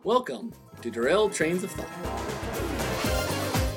Welcome to Derailed Trains of Thought.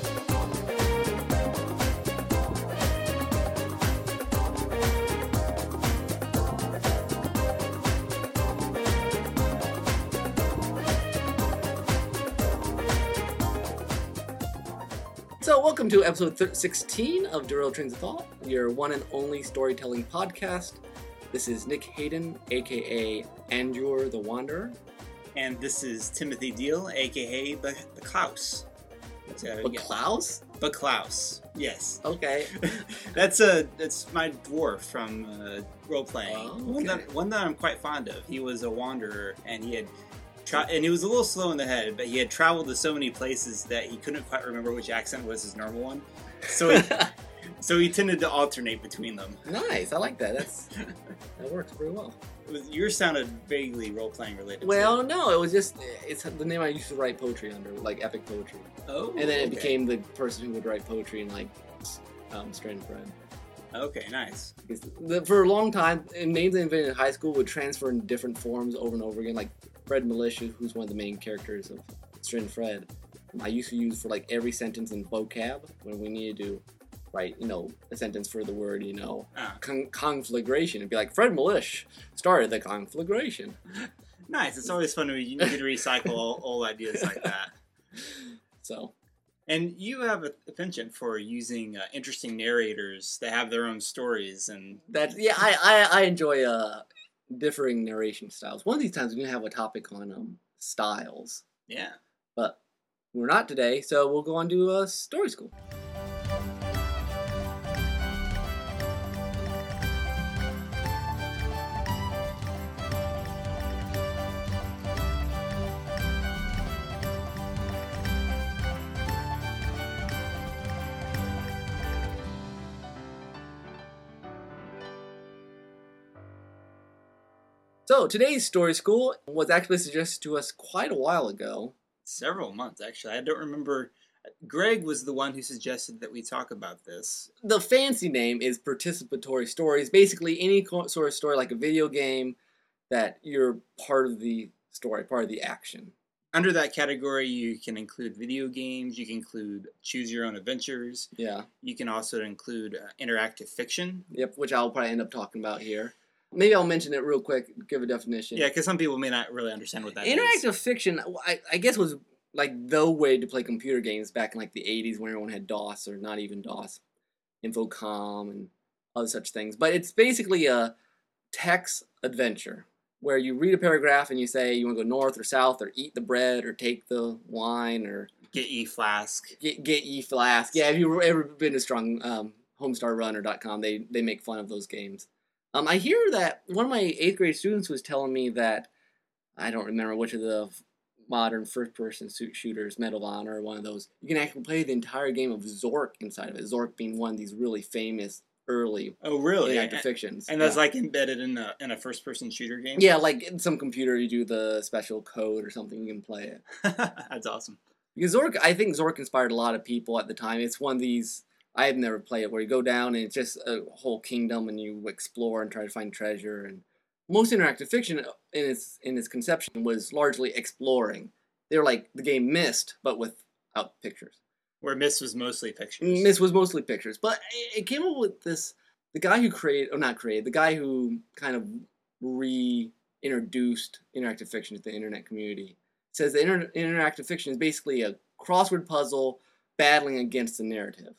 So, welcome to episode 16 of Derailed Trains of Thought, your one and only storytelling podcast. This is Nick Hayden, aka Andor the Wanderer. And this is Timothy Deal, aka the Klaus. But Klaus? But Klaus, yes. Okay. That's my dwarf from role playing. Oh, okay. One that I'm quite fond of. He was a wanderer, and he was a little slow in the head, but he had traveled to so many places that he couldn't quite remember which accent was his normal one. So he tended to alternate between them. Nice, I like that. That works pretty well. Yours sounded vaguely role-playing related. Well, no, it was just, it's the name I used to write poetry under, like epic poetry. Oh, And then it okay. became the person who would write poetry in, like, Strand Friend. Okay, nice. For a long time, names I invented in high school would transfer in different forms over and over again, like Fred Militia, who's one of the main characters of Strand Fred. I used to use for, like, every sentence in vocab when we needed to write, a sentence for the word, conflagration. It'd be like, Fred Militia started the conflagration. Nice. It's always fun when you can recycle old ideas like that. So, And you have a penchant for using interesting narrators that have their own stories, and I enjoy differing narration styles. One of these times we're going to have a topic on styles. yeah. But we're not today, so we'll go on to story school. So today's story school was actually suggested to us quite a while ago. Several months, actually. I don't remember. Greg was the one who suggested that we talk about this. The fancy name is participatory stories. Basically, any sort of story like a video game that you're part of the story, part of the action. Under that category, you can include video games. You can include choose your own adventures. Yeah. You can also include interactive fiction. Yep, which I'll probably end up talking about here. Maybe I'll mention it real quick, give a definition. Yeah, because some people may not really understand what that is. Interactive fiction, I guess, was like the way to play computer games back in like the 80s when everyone had DOS, or not even DOS, Infocom and other such things. But it's basically a text adventure where you read a paragraph and you say you want to go north or south or eat the bread or take the wine or Get ye flask. get ye flask. Yeah, if you've ever been to Strong HomestarRunner.com, they make fun of those games. I hear that one of my 8th grade students was telling me that, I don't remember which of the modern first-person shooters, Medal of Honor or one of those, you can actually play the entire game of Zork inside of it. Zork being one of these really famous early Oh, really? interactive fictions. And that's like embedded in a first-person shooter game? Yeah, like in some computer you do the special code or something, you can play it. That's awesome. Because I think Zork inspired a lot of people at the time. It's one of these, I have never played it, where you go down and it's just a whole kingdom and you explore and try to find treasure. And most interactive fiction in its conception was largely exploring. They were like the game Myst, but without pictures. Where Myst was mostly pictures. Myst was mostly pictures, but it came up with this. The guy who the guy who kind of reintroduced interactive fiction to the internet community says that interactive fiction is basically a crossword puzzle battling against the narrative.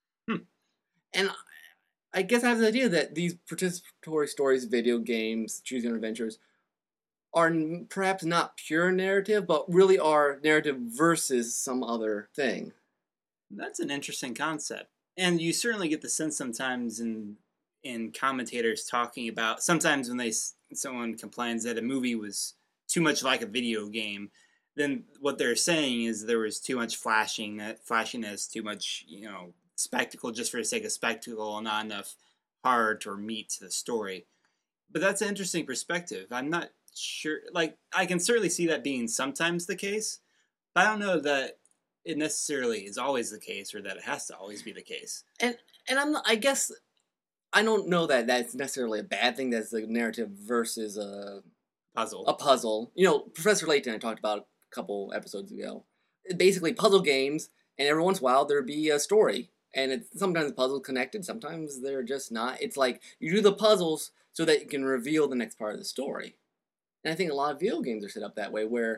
And I guess I have the idea that these participatory stories, video games, choose your own adventures, are perhaps not pure narrative, but really are narrative versus some other thing. That's an interesting concept. And you certainly get the sense sometimes in commentators talking about, sometimes when someone complains that a movie was too much like a video game, then what they're saying is there was too much flashiness, too much, spectacle just for the sake of spectacle, and not enough heart or meat to the story. But that's an interesting perspective. I'm not sure, I can certainly see that being sometimes the case, but I don't know that it necessarily is always the case, or that it has to always be the case. And I guess I don't know that that's necessarily a bad thing. That's the narrative versus a Puzzle. A puzzle. You know, Professor Layton and I talked about couple episodes ago. Basically, puzzle games, and every once in a while there'd be a story, and sometimes the puzzles connected, sometimes they're just not. It's like you do the puzzles so that you can reveal the next part of the story. And I think a lot of video games are set up that way, where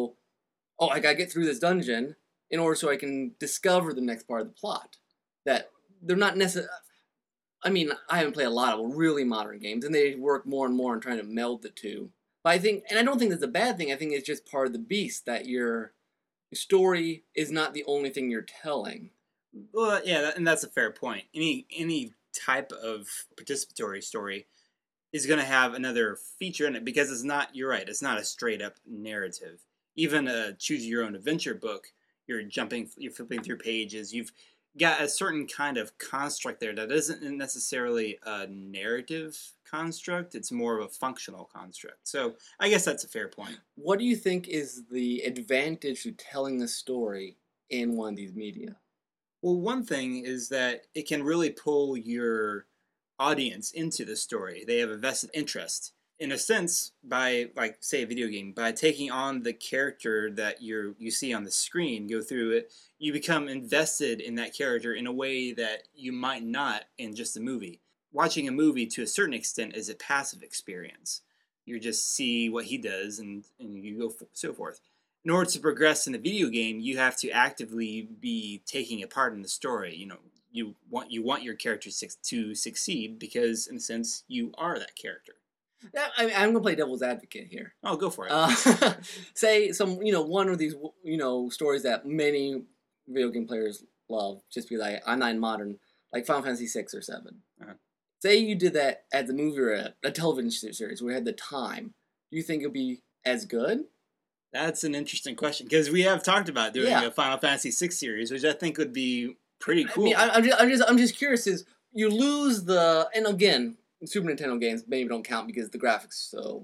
I gotta get through this dungeon in order so I can discover the next part of the plot. That they're not necessarily. I mean, I haven't played a lot of really modern games, and they work more and more on trying to meld the two. But I think, and I don't think that's a bad thing. I think it's just part of the beast that your story is not the only thing you're telling. Well, yeah, and that's a fair point. Any type of participatory story is going to have another feature in it because it's not. You're right. It's not a straight up narrative. Even a choose your own adventure book, you're flipping through pages. You've got a certain kind of construct there that isn't necessarily a narrative construct. It's more of a functional construct. So I guess that's a fair point. What do you think is the advantage to telling a story in one of these media? Well, one thing is that it can really pull your audience into the story. They have a vested interest. In a sense, by, like, say, a video game, by taking on the character that you see on the screen, go through it, you become invested in that character in a way that you might not in just a movie. Watching a movie, to a certain extent, is a passive experience. You just see what he does, and you go so forth. In order to progress in a video game, you have to actively be taking a part in the story. You want your character to succeed because, in a sense, you are that character. I'm going to play devil's advocate here. Oh, go for it. Say one of these, stories that many video game players love, just because I'm not in modern, like Final Fantasy 6 or 7. Uh-huh. Say you did that as a movie or a television series where you had the time. Do you think it would be as good? That's an interesting question, because we have talked about doing a Final Fantasy 6 series, which I think would be pretty cool. I mean, I'm just curious. Is you lose and again, Super Nintendo games maybe don't count because the graphics so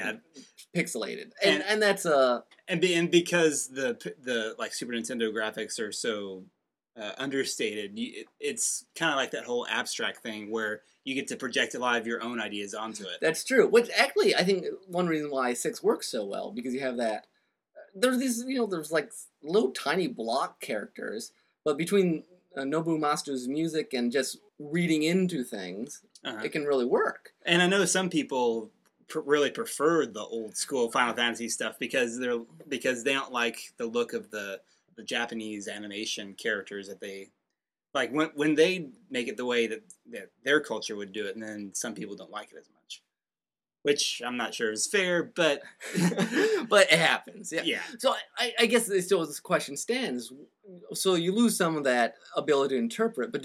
pixelated, and that's and because the like Super Nintendo graphics are so understated, it's kind of like that whole abstract thing where you get to project a lot of your own ideas onto it. That's true. Which actually, I think one reason why 6 works so well, because you have that. There's these, there's like little tiny block characters, but between Nobuo Uematsu's music and just reading into things, it can really work. And I know some people really prefer the old school Final Fantasy stuff because they don't like the look of the Japanese animation characters that they like when they make it the way that their culture would do it, and then some people don't like it as much, which I'm not sure is fair, but but it happens. Yeah. So I guess still this question stands. So you lose some of that ability to interpret, but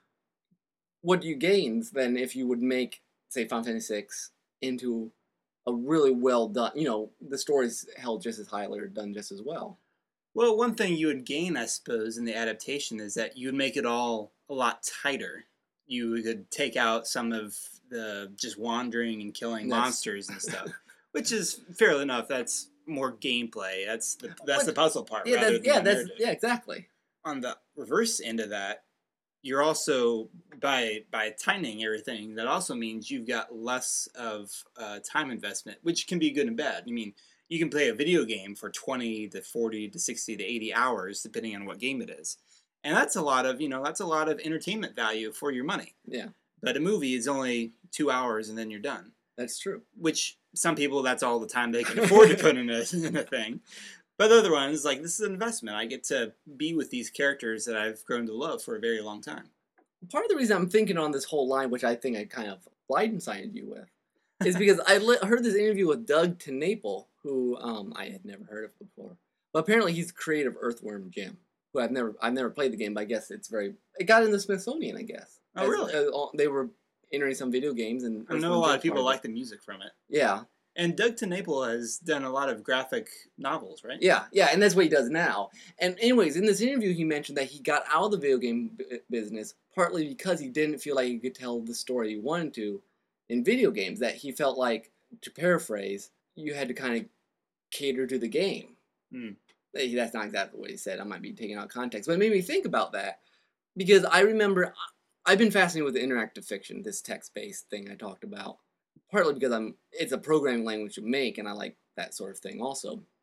what do you gain then if you would make, say, Final Fantasy VI into a really well done, the story's held just as highly or done just as well? Well, one thing you would gain, I suppose, in the adaptation is that you would make it all a lot tighter. You could take out some of the just wandering and killing monsters and stuff, which is fair enough. That's more gameplay. That's the puzzle part. Exactly. On the reverse end of that, you're also by tightening everything. That also means you've got less of time investment, which can be good and bad. I mean, you can play a video game for 20 to 40 to 60 to 80 hours, depending on what game it is. And that's a lot of entertainment value for your money. Yeah. But a movie is only 2 hours and then you're done. That's true. Which some people, that's all the time they can afford to put in a thing. But the other ones, like, this is an investment. I get to be with these characters that I've grown to love for a very long time. Part of the reason I'm thinking on this whole line, which I think I kind of blindsided you with, is because I heard this interview with Doug TenNapel, who I had never heard of before. But apparently he's the creator of Earthworm Jim, who I've never played the game, but I guess it got in the Smithsonian, I guess. Oh, really? They were entering some video games, and I know a lot of people like the music from it. Yeah. And Doug TenNapel has done a lot of graphic novels, right? Yeah, and that's what he does now. And anyways, in this interview, he mentioned that he got out of the video game business partly because he didn't feel like he could tell the story he wanted to in video games. That he felt like, to paraphrase, you had to kind of cater to the game. That's not exactly what he said. I might be taking out context. But it made me think about that. Because I remember, I've been fascinated with the interactive fiction, this text-based thing I talked about. Partly because it's a programming language to make, and I like that sort of thing also.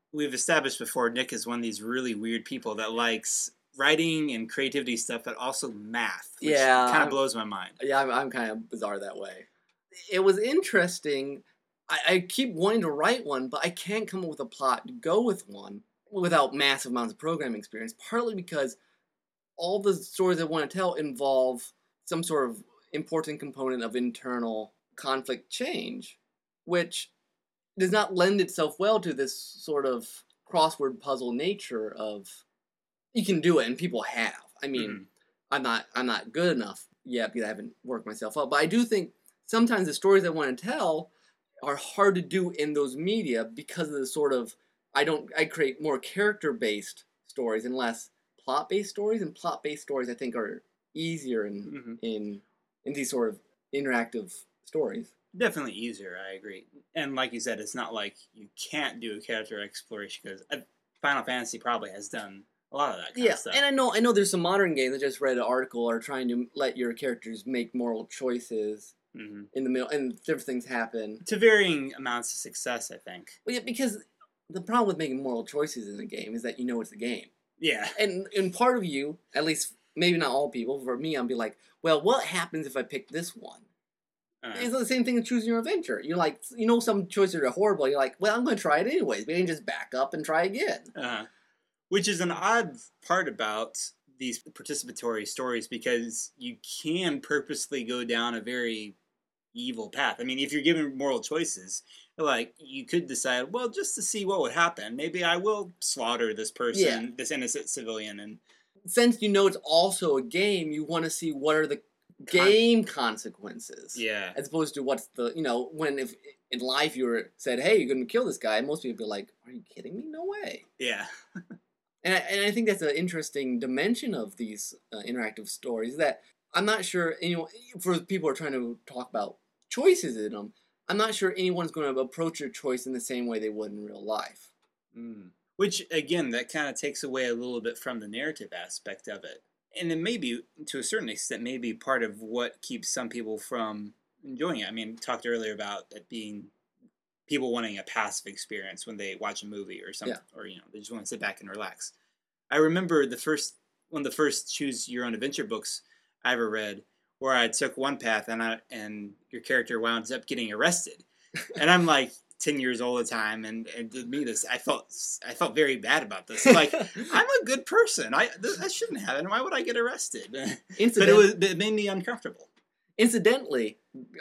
we've established before, Nick is one of these really weird people that likes writing and creativity stuff, but also math, which kind of blows my mind. Yeah, I'm kind of bizarre that way. It was interesting. I keep wanting to write one, but I can't come up with a plot to go with one without massive amounts of programming experience, partly because all the stories I want to tell involve some sort of important component of internal conflict change, which does not lend itself well to this sort of crossword puzzle nature of you can do it and people have. I mean, I'm not good enough yet because I haven't worked myself up, but I do think sometimes the stories I want to tell are hard to do in those media because of the sort of I create more character-based stories and less plot-based stories, and plot-based stories I think are easier in these sort of interactive stories. Definitely easier, I agree. And like you said, it's not like you can't do a character exploration because Final Fantasy probably has done a lot of that kind of stuff. And I know there's some modern games. I just read an article are trying to let your characters make moral choices in the middle, and different things happen to varying amounts of success, I think. Well, yeah, because the problem with making moral choices in a game is that you know it's a game. Yeah. And part of you, at least maybe not all people, for me, I'll be like, well, what happens if I pick this one? It's the same thing as choosing your adventure. You're like, you know, some choices are horrible. You're like, well, I'm going to try it anyways. But you can just back up and try again. Which is an odd part about these participatory stories because you can purposely go down a very evil path. I mean, if you're given moral choices, like, you could decide, well, just to see what would happen, maybe I will slaughter this person, this innocent civilian. And since you know it's also a game, you want to see what are the game consequences. Yeah. As opposed to what's the, you know, when if in life you were said, hey, you're going to kill this guy, most people would be like, are you kidding me? No way. Yeah. and I think that's an interesting dimension of these interactive stories that I'm not sure, you know, for people who are trying to talk about choices in them, I'm not sure anyone's going to approach your choice in the same way they would in real life. Which, again, that kind of takes away a little bit from the narrative aspect of it. And it may be, to a certain extent, maybe part of what keeps some people from enjoying it. I mean, talked earlier about it being people wanting a passive experience when they watch a movie or something, or, you know, they just want to sit back and relax. I remember one of the first Choose Your Own Adventure books I ever read, where I took one path and your character wound up getting arrested, and I'm like 10 years old at the time, and did me this. I felt very bad about this. Like, I'm a good person. That shouldn't happen. Why would I get arrested? But it made me uncomfortable. Incidentally,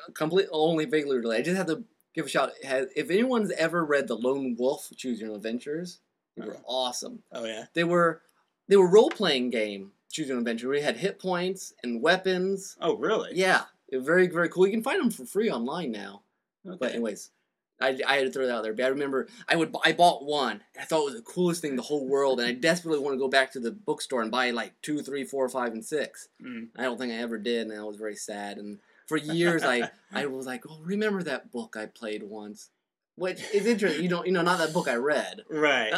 only vaguely related. I just have to give a shout. If anyone's ever read The Lone Wolf Choose Your Own Adventures, they were awesome. Oh yeah, they were role playing game Choose Your Own Adventure. We had hit points and weapons. Oh really? Yeah, very very cool. You can find them for free online now. Okay. But anyways, I had to throw that out there. But I remember I bought one. I thought it was the coolest thing in the whole world, and I desperately want to go back to the bookstore and buy like 2, 3, 4, 5, and 6. I don't think I ever did, and I was very sad. And for years, I was like, oh, remember that book I played once? Which is interesting. Not that book I read. Right.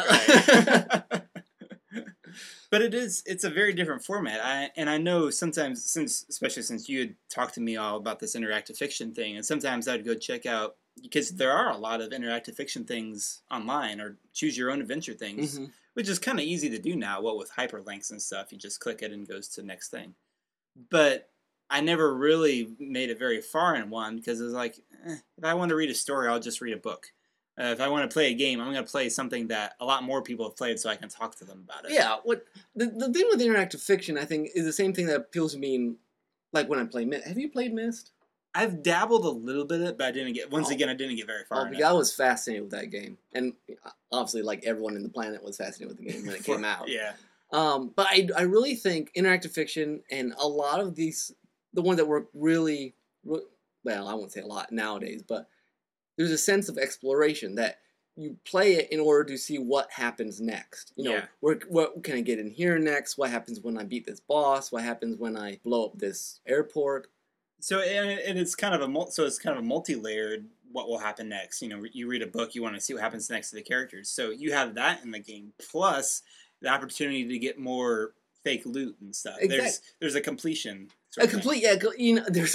But it's a very different format. I know sometimes, especially since you had talked to me all about this interactive fiction thing, and sometimes I'd go check out, because there are a lot of interactive fiction things online, or choose your own adventure things, which is kind of easy to do now. What with hyperlinks and stuff, you just click it and it goes to the next thing. But I never really made it very far in one, because it was like, if I want to read a story, I'll just read a book. If I want to play a game, I'm going to play something that a lot more people have played, so I can talk to them about it. Yeah, the thing with interactive fiction, I think, is the same thing that appeals to me, like when I play Myst. Have you played Myst? I've dabbled a little bit, but I didn't get very far. Because I was fascinated with that game, and obviously, like everyone in the planet was fascinated with the game when it came out. Yeah. But I really think interactive fiction and a lot of these, the ones that work really, well, I won't say a lot nowadays, but there's a sense of exploration that you play it in order to see what happens next. What can I get in here next? What happens when I beat this boss? What happens when I blow up this airport? So and it's kind of a multi-layered what will happen next. You read a book, you want to see what happens next to the characters. So you have that in the game, plus the opportunity to get more fake loot and stuff. Exactly. There's a completion. There's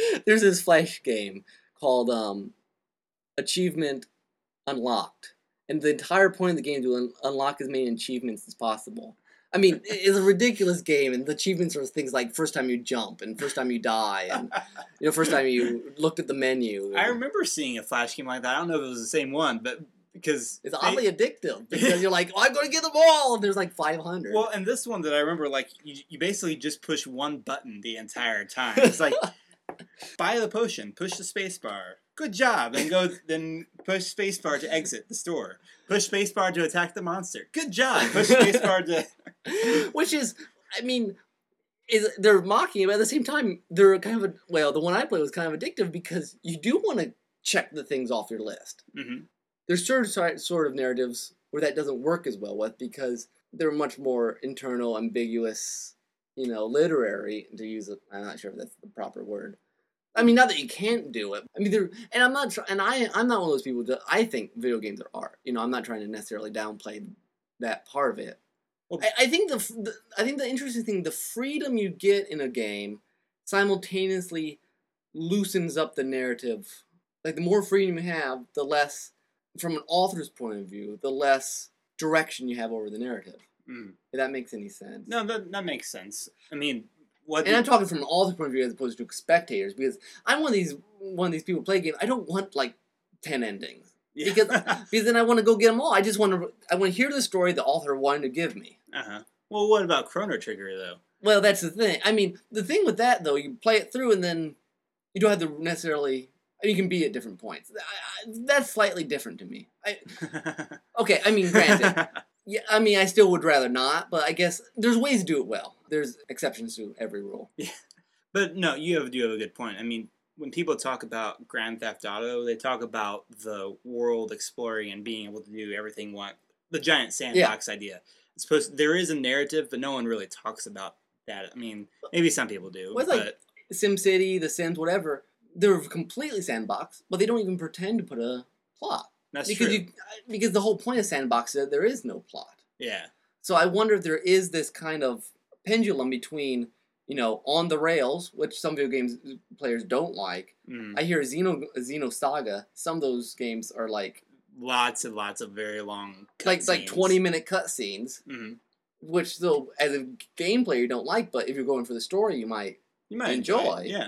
this Flash game called Achievement Unlocked, and the entire point of the game is to unlock as many achievements as possible. I mean, it's a ridiculous game, and the achievements are things like first time you jump, and first time you die, and first time you looked at the menu. I remember seeing a Flash game like that. I don't know if it was the same one, but because it's oddly addictive because you're like, oh, I'm going to get them all, and there's like 500. Well, and this one that I remember, like you basically just push one button the entire time. It's like buy the potion, push the space bar. Good job. Then push spacebar to exit the store. Push spacebar to attack the monster. Good job. Push spacebar to... Which is, I mean, they're mocking it, but at the same time, they're kind of, the one I played was kind of addictive because you do want to check the things off your list. Mm-hmm. There's certain sort of narratives where that doesn't work as well with because they're much more internal, ambiguous, literary, to use it. I'm not sure if that's the proper word. I mean, not that you can't do it. I mean, I'm not one of those people that I think video games are art. I'm not trying to necessarily downplay that part of it. Well, I think the interesting thing, the freedom you get in a game, simultaneously loosens up the narrative. Like the more freedom you have, the less, from an author's point of view, the less direction you have over the narrative. Mm. If that makes any sense. No, that makes sense. I mean. I'm talking from an author point of view as opposed to spectators, because I'm one of these people who play games. I don't want like 10 endings because then I want to go get them all. I want to hear the story the author wanted to give me. Well, what about Chrono Trigger though? Well, that's the thing. I mean, the thing with that though, you play it through and then you don't have to necessarily. You can be at different points. That's slightly different to me. Okay, I mean, granted. Yeah, I mean, I still would rather not, but I guess there's ways to do it well. There's exceptions to every rule. Yeah, but no, do have a good point. I mean, when people talk about Grand Theft Auto, they talk about the world exploring and being able to do everything the giant sandbox idea. There is a narrative, but no one really talks about that. I mean, maybe some people do. Well, it's like SimCity, The Sims, whatever. They're completely sandbox, but they don't even pretend to put a plot. That's true. Because the whole point of sandbox is that there is no plot. Yeah. So I wonder if there is this kind of pendulum between, on the rails, which some video games players don't like. Mm. I hear Xenosaga. Some of those games are like lots and lots of very long like 20-minute cutscenes, mm-hmm. which though as a game player you don't like, but if you're going for the story you might enjoy. Yeah.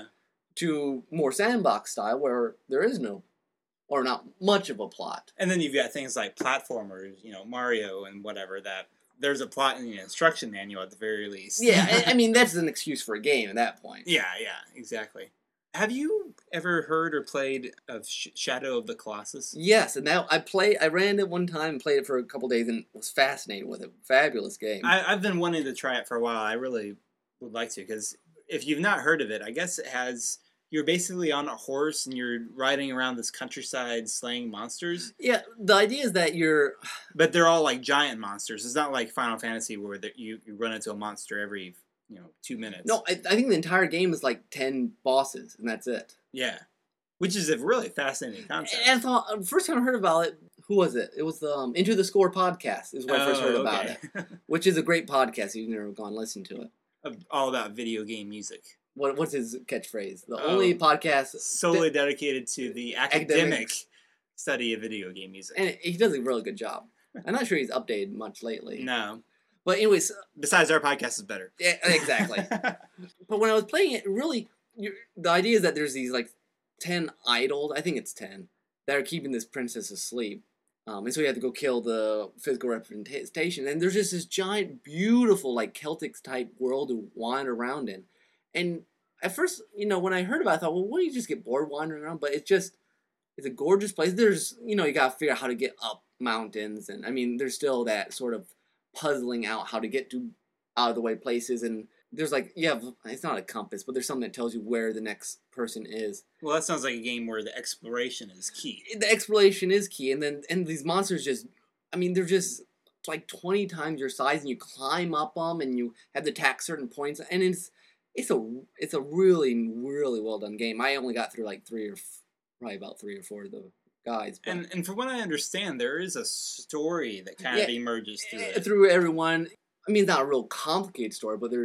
To more sandbox style where there is no. Or not much of a plot. And then you've got things like platformers, Mario and whatever, that there's a plot in the instruction manual at the very least. Yeah, I mean, that's an excuse for a game at that point. Yeah, exactly. Have you ever heard or played of Shadow of the Colossus? Yes, and now I ran it one time and played it for a couple days and was fascinated with it. Fabulous game. I've been wanting to try it for a while. I really would like to, because if you've not heard of it, I guess it has... You're basically on a horse and you're riding around this countryside slaying monsters. Yeah, the idea is that you're... But they're all like giant monsters. It's not like Final Fantasy where you run into a monster every 2 minutes. No, I think the entire game is like 10 bosses and that's it. Yeah. Which is a really fascinating concept. And I thought, first time I heard about it, who was it? It was the Into the Score podcast is when I first heard about it. Which is a great podcast if you've never gone and listened to it. All about video game music. What's his catchphrase? The only podcast solely dedicated to the academic study of video game music. And he does a really good job. I'm not sure he's updated much lately. No. But anyways... Besides, our podcast is better. Yeah, exactly. But when I was playing it, really, the idea is that there's these, 10 idols, I think it's 10, that are keeping this princess asleep. And so you have to go kill the physical representation. And there's just this giant, beautiful, Celtic-type world to wander around in. And at first, when I heard about it, I thought, well, wouldn't you just get bored wandering around? But it's a gorgeous place. There's, you got to figure out how to get up mountains. And, I mean, there's still that sort of puzzling out how to get to out-of-the-way places. And there's, it's not a compass, but there's something that tells you where the next person is. Well, that sounds like a game where the exploration is key. The exploration is key. And these monsters they're just... like 20 times your size, and you climb up them, and you have to attack certain points. And it's a really, really well done game. I only got through probably about 3 or 4 of the guides. But and from what I understand, there is a story that kind of emerges through it. Through everyone. I mean, it's not a real complicated story, but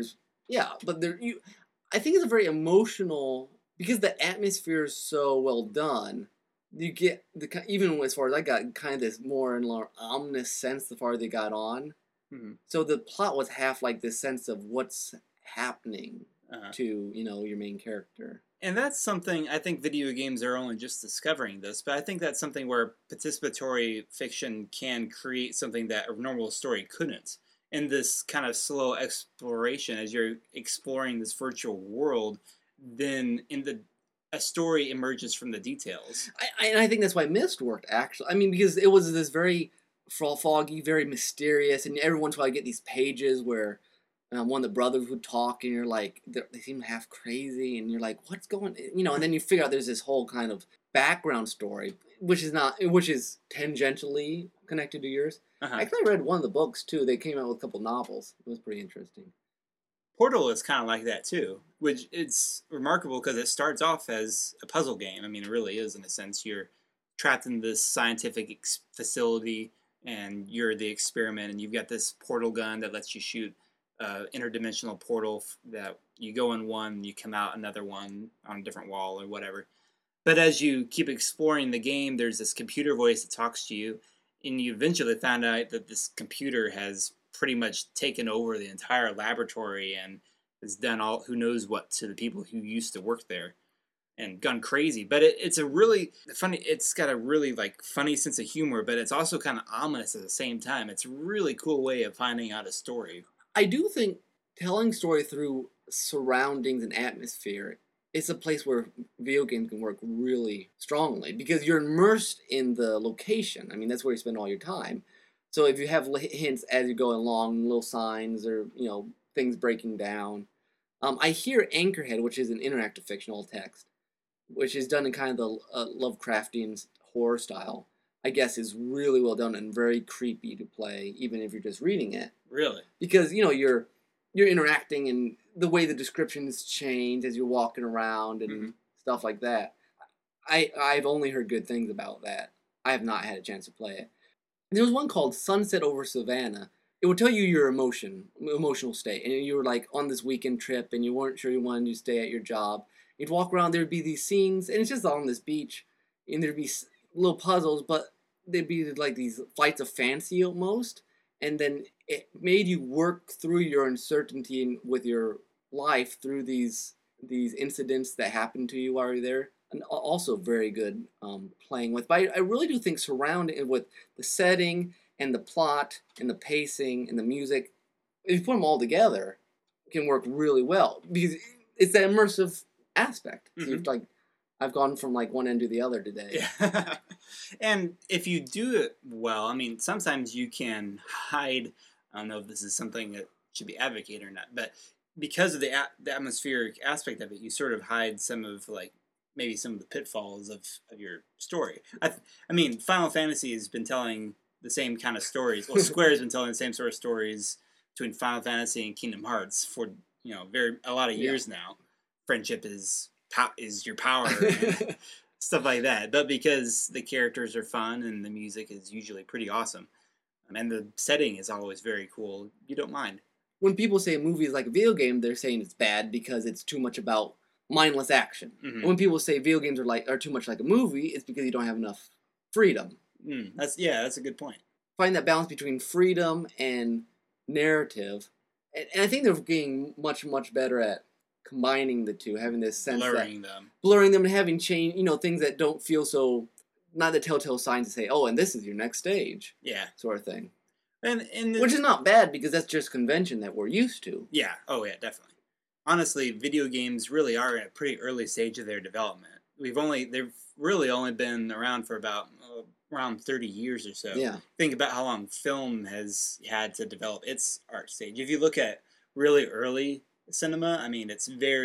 I think it's a very emotional, because the atmosphere is so well done. you get even as far as I got kind of this more and more ominous sense the farther they got on. Hmm. So the plot was half like this sense of what's happening Uh, to your main character. and that's something I think video games are only just discovering this, but I think that's something where participatory fiction can create something that a normal story couldn't. In this kind of slow exploration, as you're exploring this virtual world, then a story emerges from the details. And I think that's why Myst worked actually. I mean, because it was this very foggy, very mysterious, and every once in a while I get these pages where one of the brothers would talk, and you're like, they seem half crazy, and you're like, what's going, and then you figure out there's this whole kind of background story, which is tangentially connected to yours. Uh-huh. Actually, I read one of the books too. They came out with a couple novels. It was pretty interesting. Portal is kind of like that too, which it's remarkable because it starts off as a puzzle game. I mean, it really is in a sense. You're trapped in this scientific facility, and you're the experiment, and you've got this portal gun that lets you shoot interdimensional portal that you go in one, you come out another one on a different wall or whatever. But as you keep exploring the game, there's this computer voice that talks to you, and you eventually found out that this computer has pretty much taken over the entire laboratory and has done all who knows what to the people who used to work there and gone crazy. But it's a really funny, it's got a really like funny sense of humor, but it's also kind of ominous at the same time. It's a really cool way of finding out a story. I do think telling story through surroundings and atmosphere is a place where video games can work really strongly because you're immersed in the location. I mean, that's where you spend all your time. So if you have hints as you go along, little signs or things breaking down. I hear Anchorhead, which is an interactive fictional text, which is done in kind of the Lovecraftian horror style. I guess is really well done and very creepy to play, even if you're just reading it. Really? Because you're interacting and the way the descriptions change as you're walking around and stuff like that. I've only heard good things about that. I have not had a chance to play it. There was one called Sunset Over Savannah. It would tell you your emotional state, and you were like on this weekend trip, and you weren't sure you wanted to stay at your job. You'd walk around. There'd be these scenes, and it's just on this beach, and there'd be little puzzles, but they'd be like these flights of fancy almost, and then it made you work through your uncertainty with your life through these incidents that happened to you while you're there. And also very good playing with. But I really do think surrounding it with the setting and the plot and the pacing and the music, if you put them all together, it can work really well because it's that immersive aspect. So like, I've gone from like one end to the other today. Yeah. And if you do it well, I mean, sometimes you can hide. I don't know if this is something that should be advocated or not, but because of the atmospheric aspect of it, you sort of hide some of like maybe some of the pitfalls of your story. I mean, Final Fantasy has been telling the same kind of stories. Well, Square has been telling the same sort of stories between Final Fantasy and Kingdom Hearts for a lot of years now. Friendship is your power, and stuff like that. But because the characters are fun and the music is usually pretty awesome, and the setting is always very cool, you don't mind. When people say a movie is like a video game, they're saying it's bad because it's too much about mindless action. And when people say video games are too much like a movie, it's because you don't have enough freedom. That's a good point. Find that balance between freedom and narrative, and I think they're getting much better at combining the two, having this sense blurring them, and having change, things that don't feel so, not the telltale signs to say, oh, and this is your next stage, sort of thing, and which is not bad because that's just convention that we're used to. Yeah, oh yeah, definitely. Honestly, video games really are at a pretty early stage of their development. They've really only been around for about around 30 years or so. Yeah. Think about how long film has had to develop its art stage. If you look at really early cinema, I mean,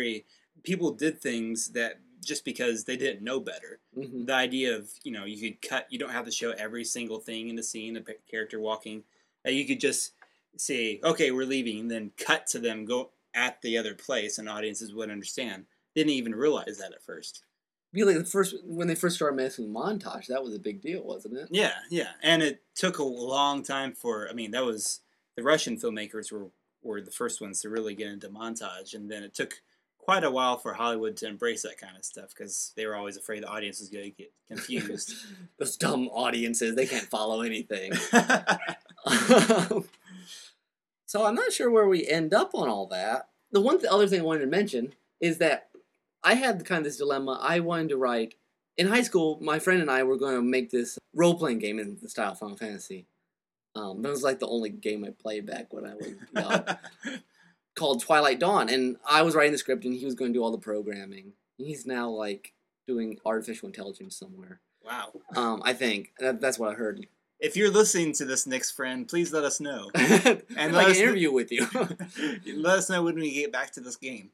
people did things that just because they didn't know better. The idea of, you could cut, you don't have to show every single thing in the scene, a character walking. You could just say, okay, we're leaving, and then cut to them go at the other place, and audiences would understand. Didn't even realize that at first. Be like when they first started making montage, that was a big deal, wasn't it? Yeah, and it took a long time that was the Russian filmmakers were the first ones to really get into montage, and then it took quite a while for Hollywood to embrace that kind of stuff because they were always afraid the audience was going to get confused. Those dumb audiences, they can't follow anything. So I'm not sure where we end up on all that. The other thing I wanted to mention is that I had kind of this dilemma. I wanted to write... In high school, my friend and I were going to make this role-playing game in the style of Final Fantasy. That was like the only game I played back when I was young. Called Twilight Dawn. And I was writing the script and he was going to do all the programming. And he's now like doing artificial intelligence somewhere. Wow. I think. That's what I heard. If you're listening to this, Nick's friend, please let us know. And like an interview with you. Let us know when we get back to this game.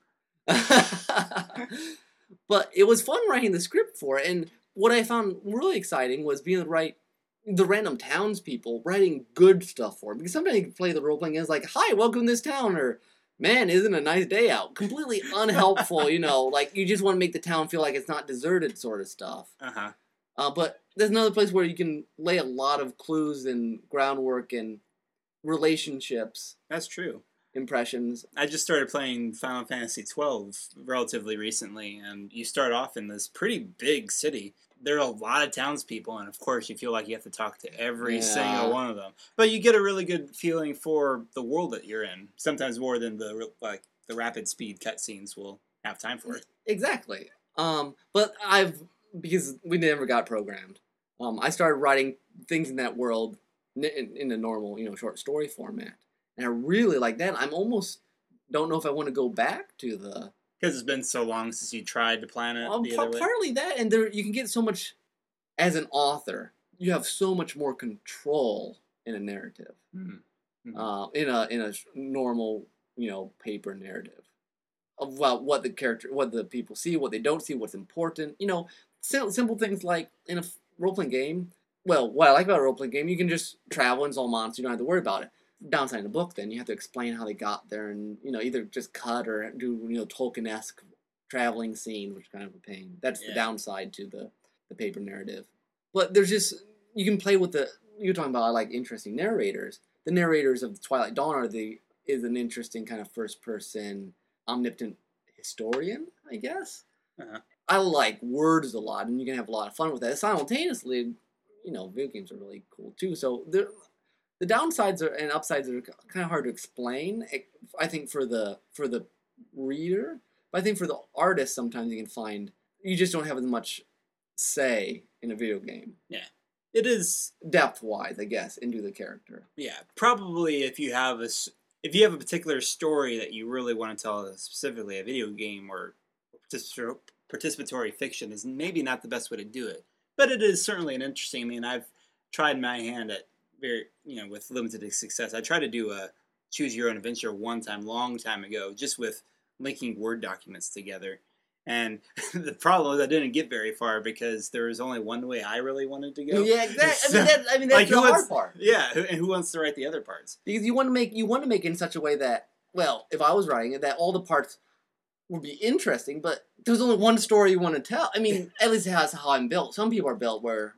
But it was fun writing the script for it, and what I found really exciting was being able to write the random townspeople, writing good stuff for it. Because sometimes you play the role-playing games like, hi, welcome to this town, or man, isn't a nice day out. Completely unhelpful, like you just want to make the town feel like it's not deserted sort of stuff. But there's another place where you can lay a lot of clues and groundwork and relationships. That's true. Impressions. I just started playing Final Fantasy XII relatively recently, and you start off in this pretty big city. There are a lot of townspeople, and of course you feel like you have to talk to every single one of them. But you get a really good feeling for the world that you're in, sometimes more than the rapid speed cutscenes will have time for it. Exactly. But because we never got programmed, I started writing things in that world in a normal, short story format. And I really like that. I'm almost don't know if I want to go back to the... Because it's been so long since you tried to plan it the other way. Partly that, and you can get so much... As an author, you have so much more control in a narrative. Mm-hmm. In a normal, paper narrative. About what the people see, what they don't see, what's important. Simple things like in a role-playing game... Well, what I like about a role-playing game, you can just travel and solve monsters. You don't have to worry about it. Downside in the book, then you have to explain how they got there, and either just cut or do Tolkien-esque traveling scene, which is kind of a pain. That's the downside to the paper narrative. But there's just you can play with you're talking about like interesting narrators. The narrators of Twilight Dawn is an interesting kind of first person omnipotent historian, I guess. I like words a lot, and you can have a lot of fun with that. Simultaneously, video games are really cool too. So the downsides and upsides are kind of hard to explain. I think for the reader, but I think for the artist, sometimes you can find you just don't have as much say in a video game. Yeah, it is depth-wise, I guess, into the character. Yeah, probably if you have a particular story that you really want to tell, specifically a video game or participatory fiction, is maybe not the best way to do it. But it is certainly an interesting. I mean, I've tried my hand at with limited success. I tried to do a choose your own adventure one time, long time ago, just with linking Word documents together. And the problem was I didn't get very far because there was only one way I really wanted to go. Yeah, exactly. That's like, the hard part. Yeah, and who wants to write the other parts? Because you want to make it in such a way that, well, if I was writing it, that all the parts would be interesting, but there's only one story you want to tell. I mean, at least that's how I'm built. Some people are built where...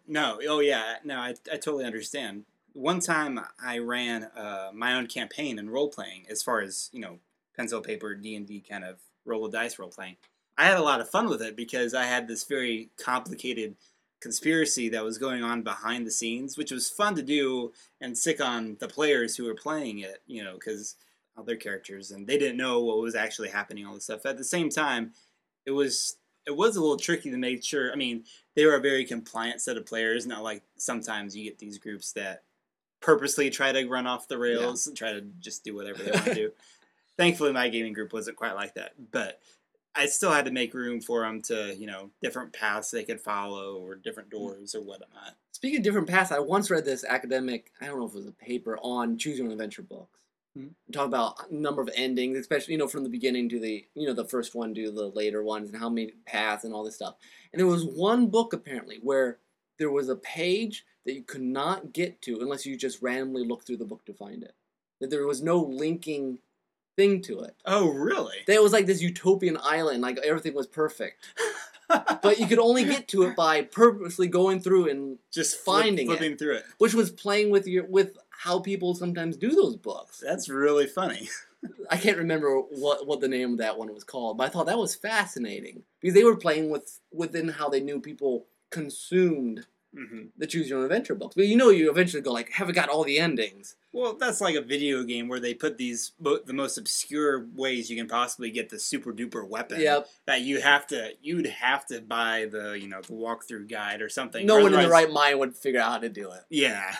I totally understand. One time I ran my own campaign in role-playing as far as, pencil, paper, D&D kind of roll of dice role-playing. I had a lot of fun with it because I had this very complicated conspiracy that was going on behind the scenes, which was fun to do and sick on the players who were playing it, because all their characters, and they didn't know what was actually happening, all this stuff. At the same time, it was a little tricky to make sure. I mean, they were a very compliant set of players, not like sometimes you get these groups that purposely try to run off the rails and try to just do whatever they want to do. Thankfully, my gaming group wasn't quite like that, but I still had to make room for them to, different paths they could follow or different doors or whatnot. Speaking of different paths, I once read this academic, I don't know if it was a paper, on Choose Your Own Adventure books. Talk about a number of endings, especially, from the beginning to the, the first one to the later ones and how many paths and all this stuff. And there was one book, apparently, where there was a page that you could not get to unless you just randomly looked through the book to find it. That there was no linking thing to it. Oh, really? That it was like this utopian island, like everything was perfect. But you could only get to it by purposely going through and just flipping through it. Which was playing with how people sometimes do those books. That's really funny. I can't remember what the name of that one was called, but I thought that was fascinating because they were playing within how they knew people consumed the Choose Your Own Adventure books. But you eventually go like, have it got all the endings? Well, that's like a video game where they put the most obscure ways you can possibly get the super duper weapon. Yep. That you'd have to buy the the walkthrough guide or something. No one in the right mind would figure out how to do it. Yeah.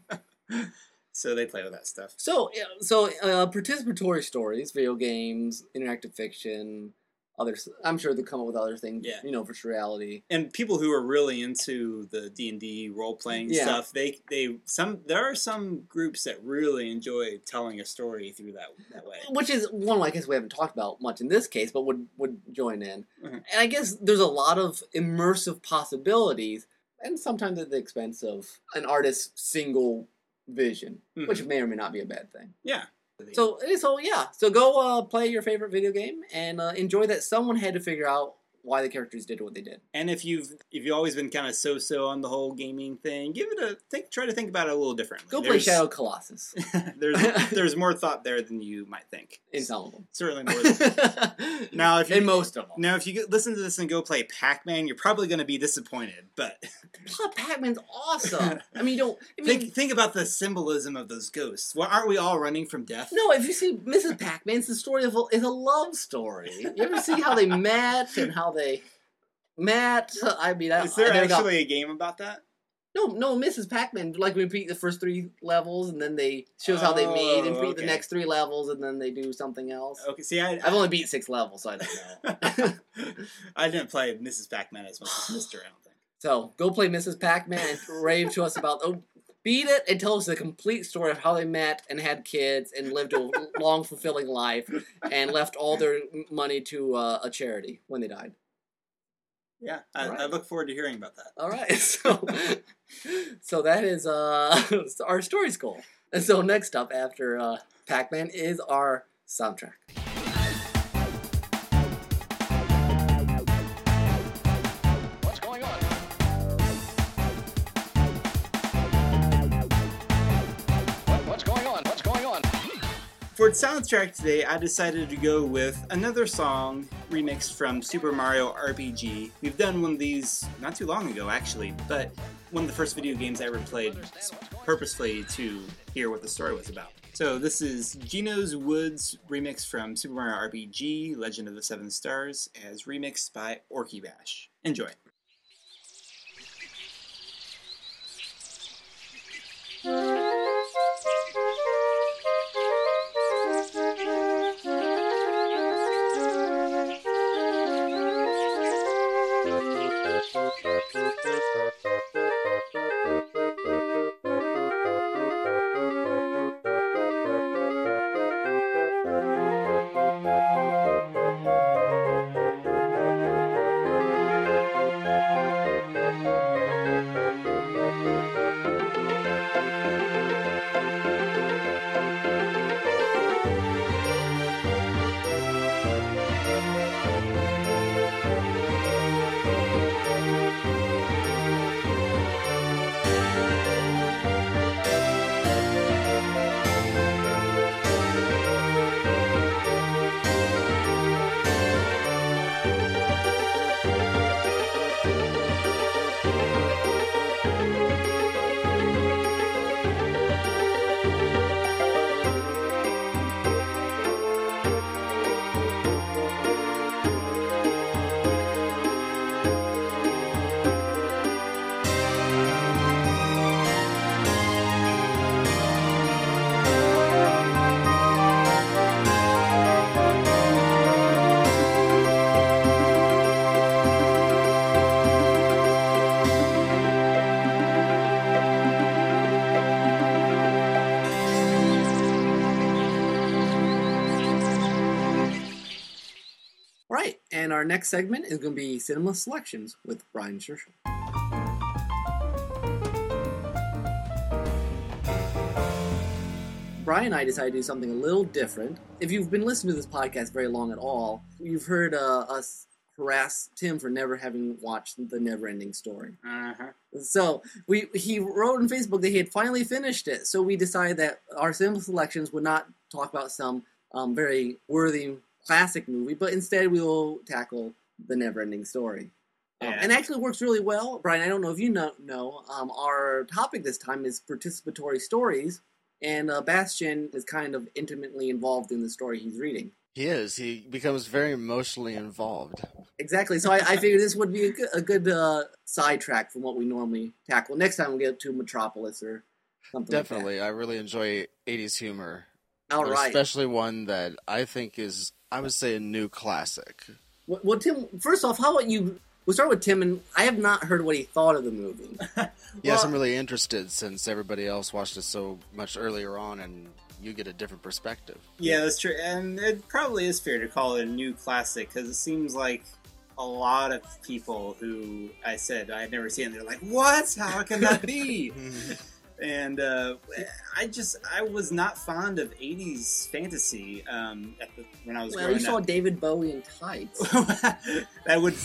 So they play with that stuff. So participatory stories, video games, interactive fiction, others. I'm sure they come up with other things. Yeah. Virtual reality. And people who are really into the D&D role playing stuff, there are some groups that really enjoy telling a story through that way. Which is one I guess we haven't talked about much in this case, but would join in. Mm-hmm. And I guess there's a lot of immersive possibilities, and sometimes at the expense of an artist's single vision, which may or may not be a bad thing. Yeah. So go play your favorite video game and enjoy that someone had to figure out why the characters did what they did. And if you've always been kind of so on the whole gaming thing, try to think about it a little differently. Go play Shadow Colossus. there's more thought there than you might think. In some of them. Certainly more than now in most of them. Now if you listen to this and go play Pac-Man, you're probably going to be disappointed, but Pac-Man's awesome. think about the symbolism of those ghosts. Well, aren't we all running from death? No, if you see Mrs. Pac-Man, it's the story of a love story. You ever see how they met and how they met? Is there actually a game about that? No, Mrs. Pac-Man, like we beat the first 3 levels, and then they shows how they meet, and beat the next 3 levels, and then they do something else. Okay, see, I've only beat 6 levels, so I don't know. I didn't play Mrs. Pac-Man as much as Mr. I don't think. So, go play Mrs. Pac-Man and rave to us about... beat it and tell us the complete story of how they met and had kids and lived a long, fulfilling life and left all their money to a charity when they died. Yeah, I look forward to hearing about that. All right, so that is our story school. And so next up after Pac-Man is our soundtrack. What's going on? What's going on? What's going on? For its soundtrack today, I decided to go with another song remixed from Super Mario RPG. We've done one of these not too long ago, actually, but one of the first video games I ever played purposefully to hear what the story was about. So this is Gino's Woods remix from Super Mario RPG, Legend of the Seven Stars, as remixed by Orky Bash. Enjoy. Right, and our next segment is going to be Cinema Selections with Brian Scherschel. Brian and I decided to do something a little different. If you've been listening to this podcast very long at all, you've heard us harass Tim for never having watched The Neverending Story. So he wrote on Facebook that he had finally finished it. So we decided that our Cinema Selections would not talk about some very worthy classic movie, but instead we will tackle the Neverending Story. Yeah. And actually works really well. Brian, I don't know if you know our topic this time is participatory stories, and Bastian is kind of intimately involved in the story he's reading. He is. He becomes very emotionally involved. Exactly. So I figured this would be a good sidetrack from what we normally tackle. Next time we'll get to Metropolis or something Definitely. I really enjoy 80s humor. like that. All but right. Especially one that I think is, I would say, a new classic. Well, Tim, first off, how about you... We'll start with Tim, and I have not heard what he thought of the movie. Yes, I'm really interested since everybody else watched it so much earlier on, and you get a different perspective. Yeah, that's true. And it probably is fair to call it a new classic, because it seems like a lot of people who I said I had never seen it, they're like, what? How can that be? And I was not fond of 80s fantasy when I was Well, growing you saw up. David Bowie in tights. that would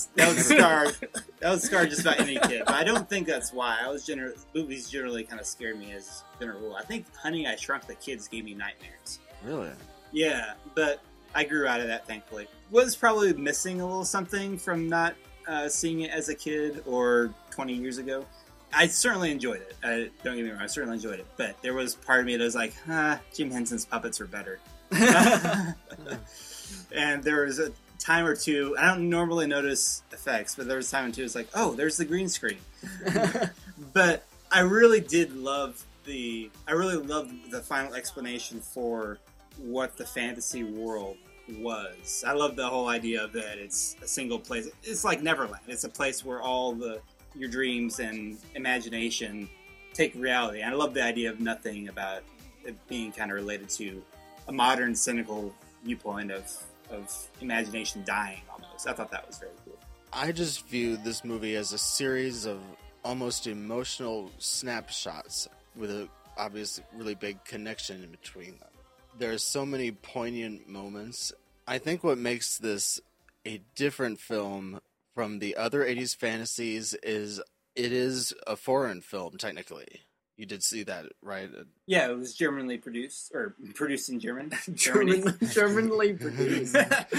scar just about any kid. But I don't think that's why. Movies generally kind of scare me as a general rule. I think Honey, I Shrunk the Kids gave me nightmares. Really? Yeah, but I grew out of that, thankfully. Was probably missing a little something from not seeing it as a kid or 20 years ago. I certainly enjoyed it. Don't get me wrong, I certainly enjoyed it. But there was part of me that was like, Jim Henson's puppets were better. And there was a time or two, I don't normally notice effects, but there was a time or two it's like, oh, there's the green screen. But I really did love the final explanation for what the fantasy world was. I love the whole idea of that it's a single place. It's like Neverland. It's a place where all your dreams and imagination take reality. And I love the idea of nothing about it being kind of related to a modern, cynical viewpoint of imagination dying almost. I thought that was very cool. I just view this movie as a series of almost emotional snapshots with a obvious really big connection in between them. There's so many poignant moments. I think what makes this a different film from the other 80s fantasies is it is a foreign film, technically. You did see that, right? Yeah, it was Germanly produced, or produced in German. Germanly produced.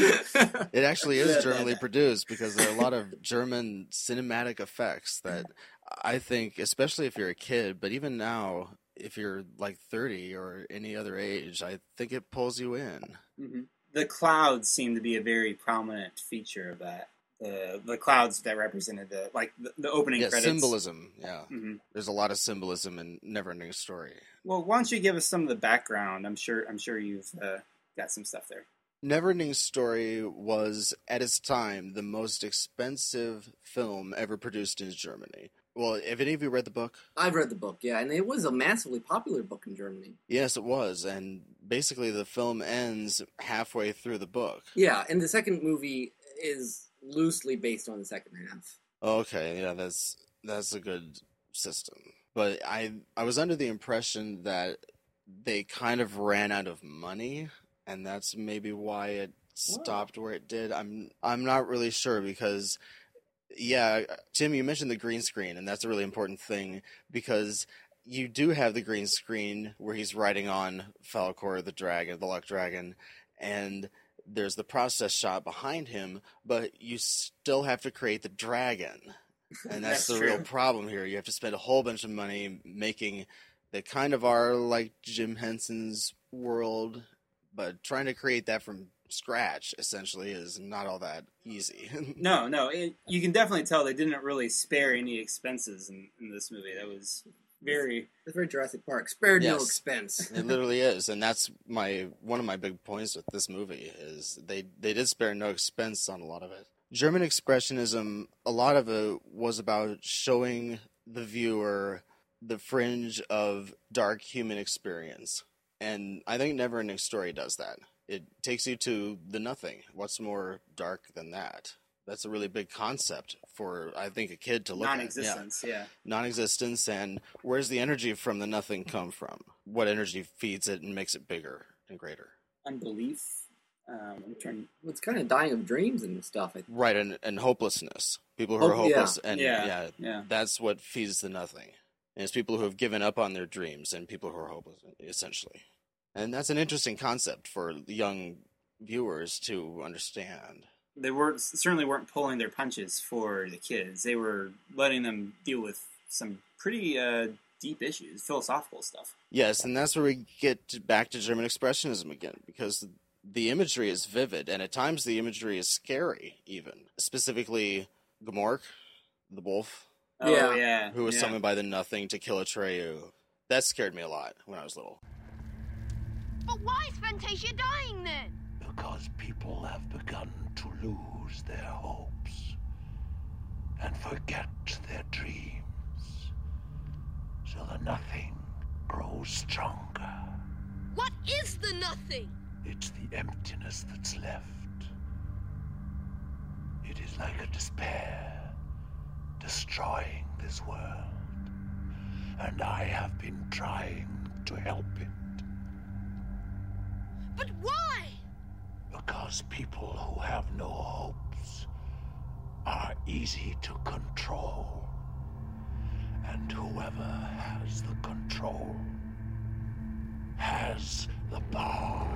It actually is Germanly produced because there are a lot of German cinematic effects that I think, especially if you're a kid, but even now, if you're like 30 or any other age, I think it pulls you in. Mm-hmm. The clouds seem to be a very prominent feature of that. The clouds that represented the opening credits. Symbolism. Yeah, Mm-hmm. There's a lot of symbolism in Neverending Story. Well, why don't you give us some of the background? I'm sure you've got some stuff there. Neverending Story was, at its time, the most expensive film ever produced in Germany. Well, have any of you read the book? I've read the book, yeah, and it was a massively popular book in Germany. Yes, it was, and basically the film ends halfway through the book. Yeah, and the second movie is loosely based on the second half. Okay, yeah, that's a good system. But I was under the impression that they kind of ran out of money, and that's maybe why it stopped where it did. I'm not really sure because, yeah, Tim, you mentioned the green screen, and that's a really important thing because you do have the green screen where he's riding on Falcor the Luck Dragon, and there's the process shot behind him, but you still have to create the dragon. And that's the real problem here. You have to spend a whole bunch of money making they kind of are like Jim Henson's world, but trying to create that from scratch, essentially, is not all that easy. No, you can definitely tell they didn't really spare any expenses in this movie. That was very... It's very Jurassic Park. Spared no Yes. expense. It literally is, and that's one of my big points with this movie is they did spare no expense on a lot of it. German Expressionism, a lot of it was about showing the viewer the fringe of dark human experience, and I think Neverending Story does that. It takes you to the nothing. What's more dark than that? That's a really big concept for, I think, a kid to look non-existence, at. yeah. Non-existence, and where's the energy from the nothing come from? What energy feeds it and makes it bigger and greater? Unbelief. It's kind of dying of dreams and stuff. I think. Right, and hopelessness. People who are hopeless, and Yeah. that's what feeds the nothing. And it's people who have given up on their dreams and people who are hopeless, essentially. And that's an interesting concept for young viewers to understand. They certainly weren't pulling their punches for the kids. They were letting them deal with some pretty deep issues, philosophical stuff. Yes, and that's where we get back to German Expressionism again, because the imagery is vivid, and at times the imagery is scary, even. Specifically, Gmork, the wolf, Oh, yeah. who was yeah. summoned by the Nothing to kill Atreyu. That scared me a lot when I was little. But why is Fantasia dying then? Because people have begun to lose their hopes and forget their dreams. So the Nothing grows stronger. What is the Nothing? It's the emptiness that's left. It is like a despair, destroying this world. And I have been trying to help it. But why? Because people who have no hopes are easy to control. And whoever has the control has the power.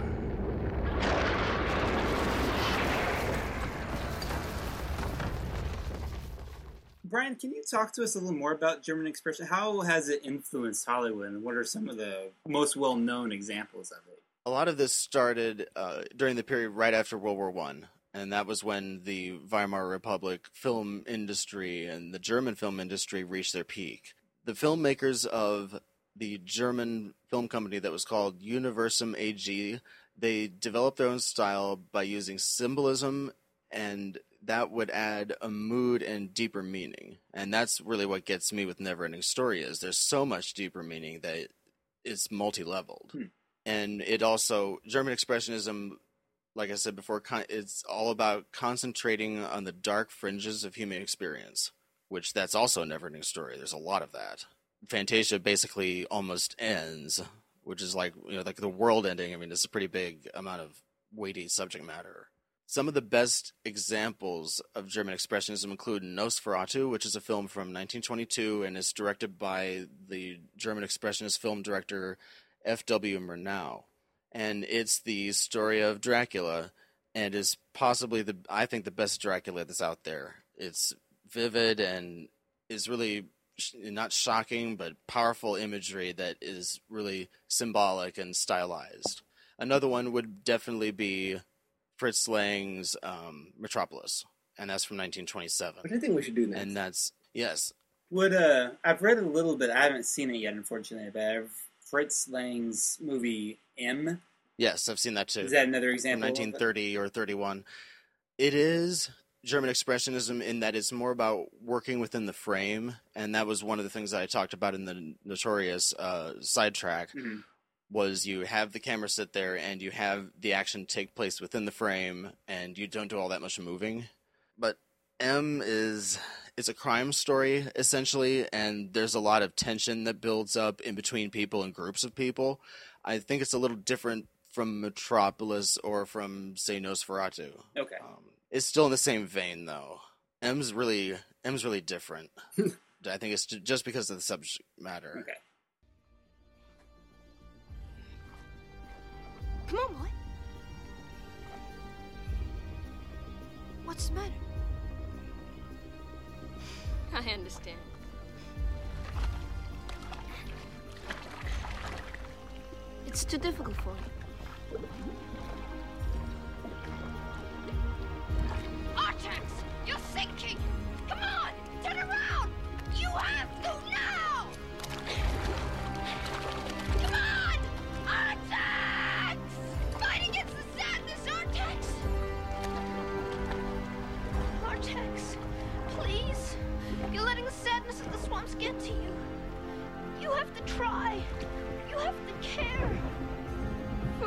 Brian, can you talk to us a little more about German Expression? How has it influenced Hollywood, and what are some of the most well-known examples of it? A lot of this started during the period right after World War I, and that was when the Weimar Republic film industry and the German film industry reached their peak. The filmmakers of the German film company that was called Universum AG, they developed their own style by using symbolism, and that would add a mood and deeper meaning. And that's really what gets me with Neverending Story is there's so much deeper meaning that it's multi-leveled. And it also, German Expressionism, like I said before, it's all about concentrating on the dark fringes of human experience, which that's also a Neverending Story. There's a lot of that. Fantasia basically almost ends, which is like, you know, like the world ending. I mean, it's a pretty big amount of weighty subject matter. Some of the best examples of German Expressionism include Nosferatu, which is a film from 1922 and is directed by the German Expressionist film director F.W. Murnau. And it's the story of Dracula, and is possibly I think the best Dracula that's out there. It's vivid and is really not shocking, but powerful imagery that is really symbolic and stylized. Another one would definitely be Fritz Lang's Metropolis, and that's from 1927. What do you think we should do next? And that's, yes. I've read a little bit. I haven't seen it yet, unfortunately, but I've Fritz Lang's movie M. Yes, I've seen that too. Is that another example? From 1930 or 31. It is German Expressionism in that it's more about working within the frame, and that was one of the things that I talked about in the Notorious sidetrack. Mm-hmm. Was you have the camera sit there and you have the action take place within the frame and you don't do all that much moving. But M it's a crime story essentially, and there's a lot of tension that builds up in between people and groups of people. I think it's a little different from Metropolis or from, say, Nosferatu. Okay. It's still in the same vein though. M's really different. I think it's just because of the subject matter. Okay. Come on, boy. What's the matter? I understand. It's too difficult for you. Artax! You're sinking! Come on! Turn around! You have to now! Come on! Artax! Fight against the sadness, Artax! Artax, please. You're letting the sadness of the swamps get to you. You have to try. You have to care.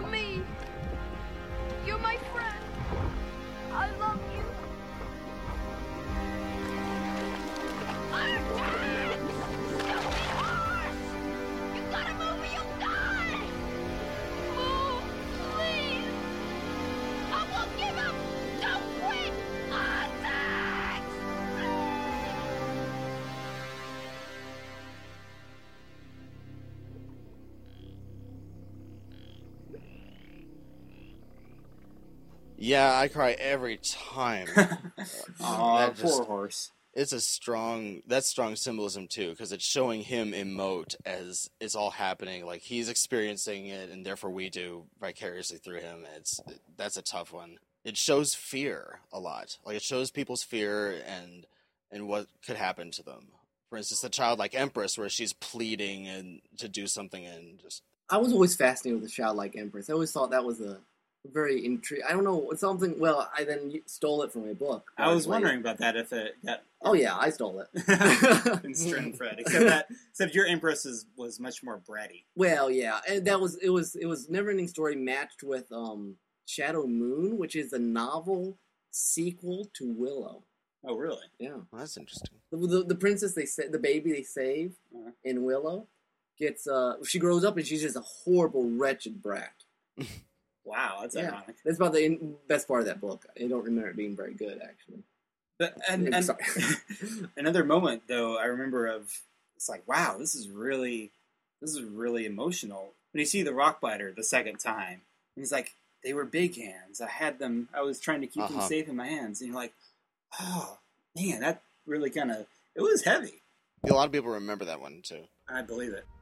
Yeah, I cry every time. Aw, That just- poor horse. It's that's strong symbolism too, because it's showing him emote as it's all happening. Like he's experiencing it, and therefore we do vicariously through him. That's a tough one. It shows fear a lot. Like it shows people's fear and what could happen to them. For instance, the childlike empress, where she's pleading and to do something, and just I was always fascinated with the childlike empress. I always thought that was a very intriguing. I don't know, it's something. Well, I then stole it from a book. I was wondering about that if it got Oh yeah, I stole it. in Stern Fred, except your Empress was much more bratty. Well, yeah, and it was Neverending Story matched with Shadow Moon, which is a novel sequel to Willow. Oh, really? Yeah, well, that's interesting. the princess the baby they save Uh-huh. in Willow gets she grows up and she's just a horrible, wretched brat. Wow, that's Yeah. ironic. That's about the best part of that book. I don't remember it being very good, actually. But and Sorry. another moment though, I remember of it's like, wow, this is really emotional. When you see the Rockbiter the second time, and he's like, they were big hands. I was trying to keep them safe in my hands, and you're like, oh man, that really it was heavy. A lot of people remember that one too. I believe it.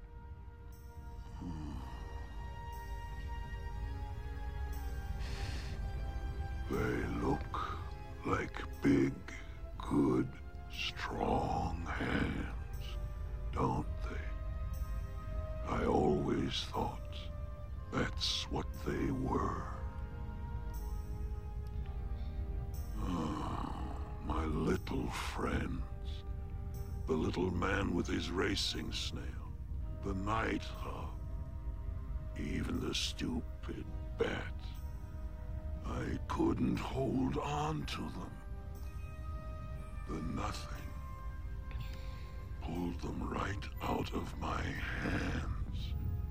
They look like big, good, strong hands, don't they? I always thought that's what they were. Oh, my little friends. The little man with his racing snail, the nighthawk, even the stupid bat. I couldn't hold on to them. The nothing pulled them right out of my hands.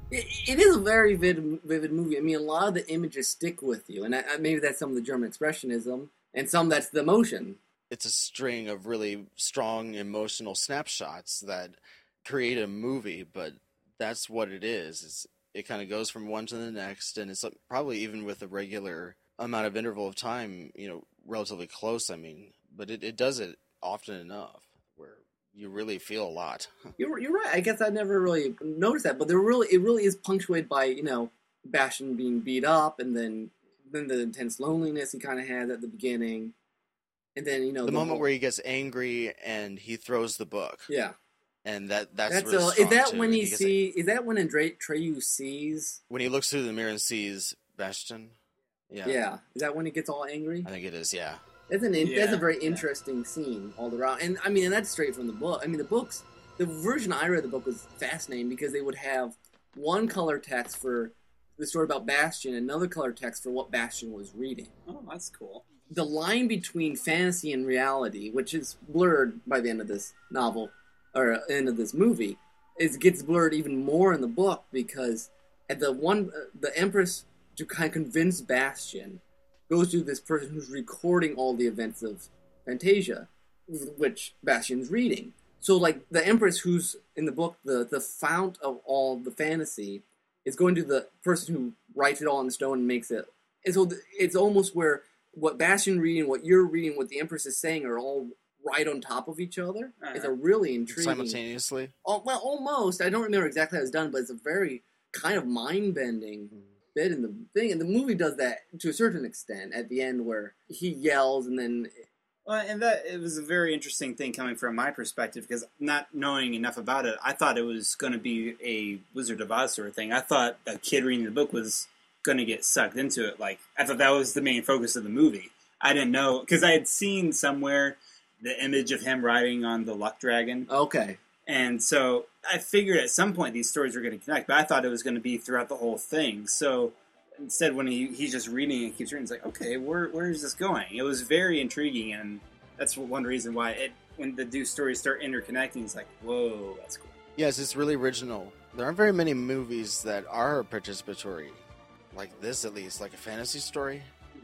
It is a very vivid movie. I mean, a lot of the images stick with you, and maybe that's some of the German expressionism, and some that's the emotion. It's a string of really strong emotional snapshots that create a movie, but that's what it is. It kind of goes from one to the next, and it's probably even with a regular amount of interval of time, relatively close, I mean, but it does it often enough where you really feel a lot. You're right. I guess I never really noticed that, but it really is punctuated by, Bastian being beat up, and then the intense loneliness he kind of had at the beginning. And then, the moment where he gets angry and he throws the book. Yeah. And that's really is strong, that too. when And is that when Atreyu sees? When he looks through the mirror and sees Bastian? Yeah. Yeah. Is that when he gets all angry? I think it is, yeah. That's a very interesting scene all around. And I mean, and that's straight from the book. I mean, the version I read of the book was fascinating because they would have one color text for the story about Bastian, another color text for what Bastian was reading. Oh, that's cool. The line between fantasy and reality, which is blurred by the end of this novel, or end of this movie, gets blurred even more in the book because at the Empress, to kind of convince Bastian, goes to this person who's recording all the events of Fantasia, which Bastian's reading. So, like, the Empress, who's in the book the fount of all the fantasy, is going to the person who writes it all in stone and makes it. And so it's almost where what Bastian reading, what you're reading, what the Empress is saying are all right on top of each other. Uh-huh. It's a really intriguing... Simultaneously? Oh, well, almost. I don't remember exactly how it's done, but it's a very kind of mind-bending bit in the thing. And the movie does that to a certain extent at the end where he yells and then... Well, and it was a very interesting thing coming from my perspective because not knowing enough about it, I thought it was going to be a Wizard of Oz sort of thing. I thought a kid reading the book was going to get sucked into it. Like, I thought that was the main focus of the movie. I didn't know, because I had seen somewhere the image of him riding on the Luck Dragon. Okay. And so I figured at some point these stories were going to connect, but I thought it was going to be throughout the whole thing. So instead, when he's just reading and keeps reading, it's like, okay, where is this going? It was very intriguing, and that's one reason why when the two stories start interconnecting, it's like, whoa, that's cool. Yes, it's really original. There aren't very many movies that are participatory, like this at least, like a fantasy story.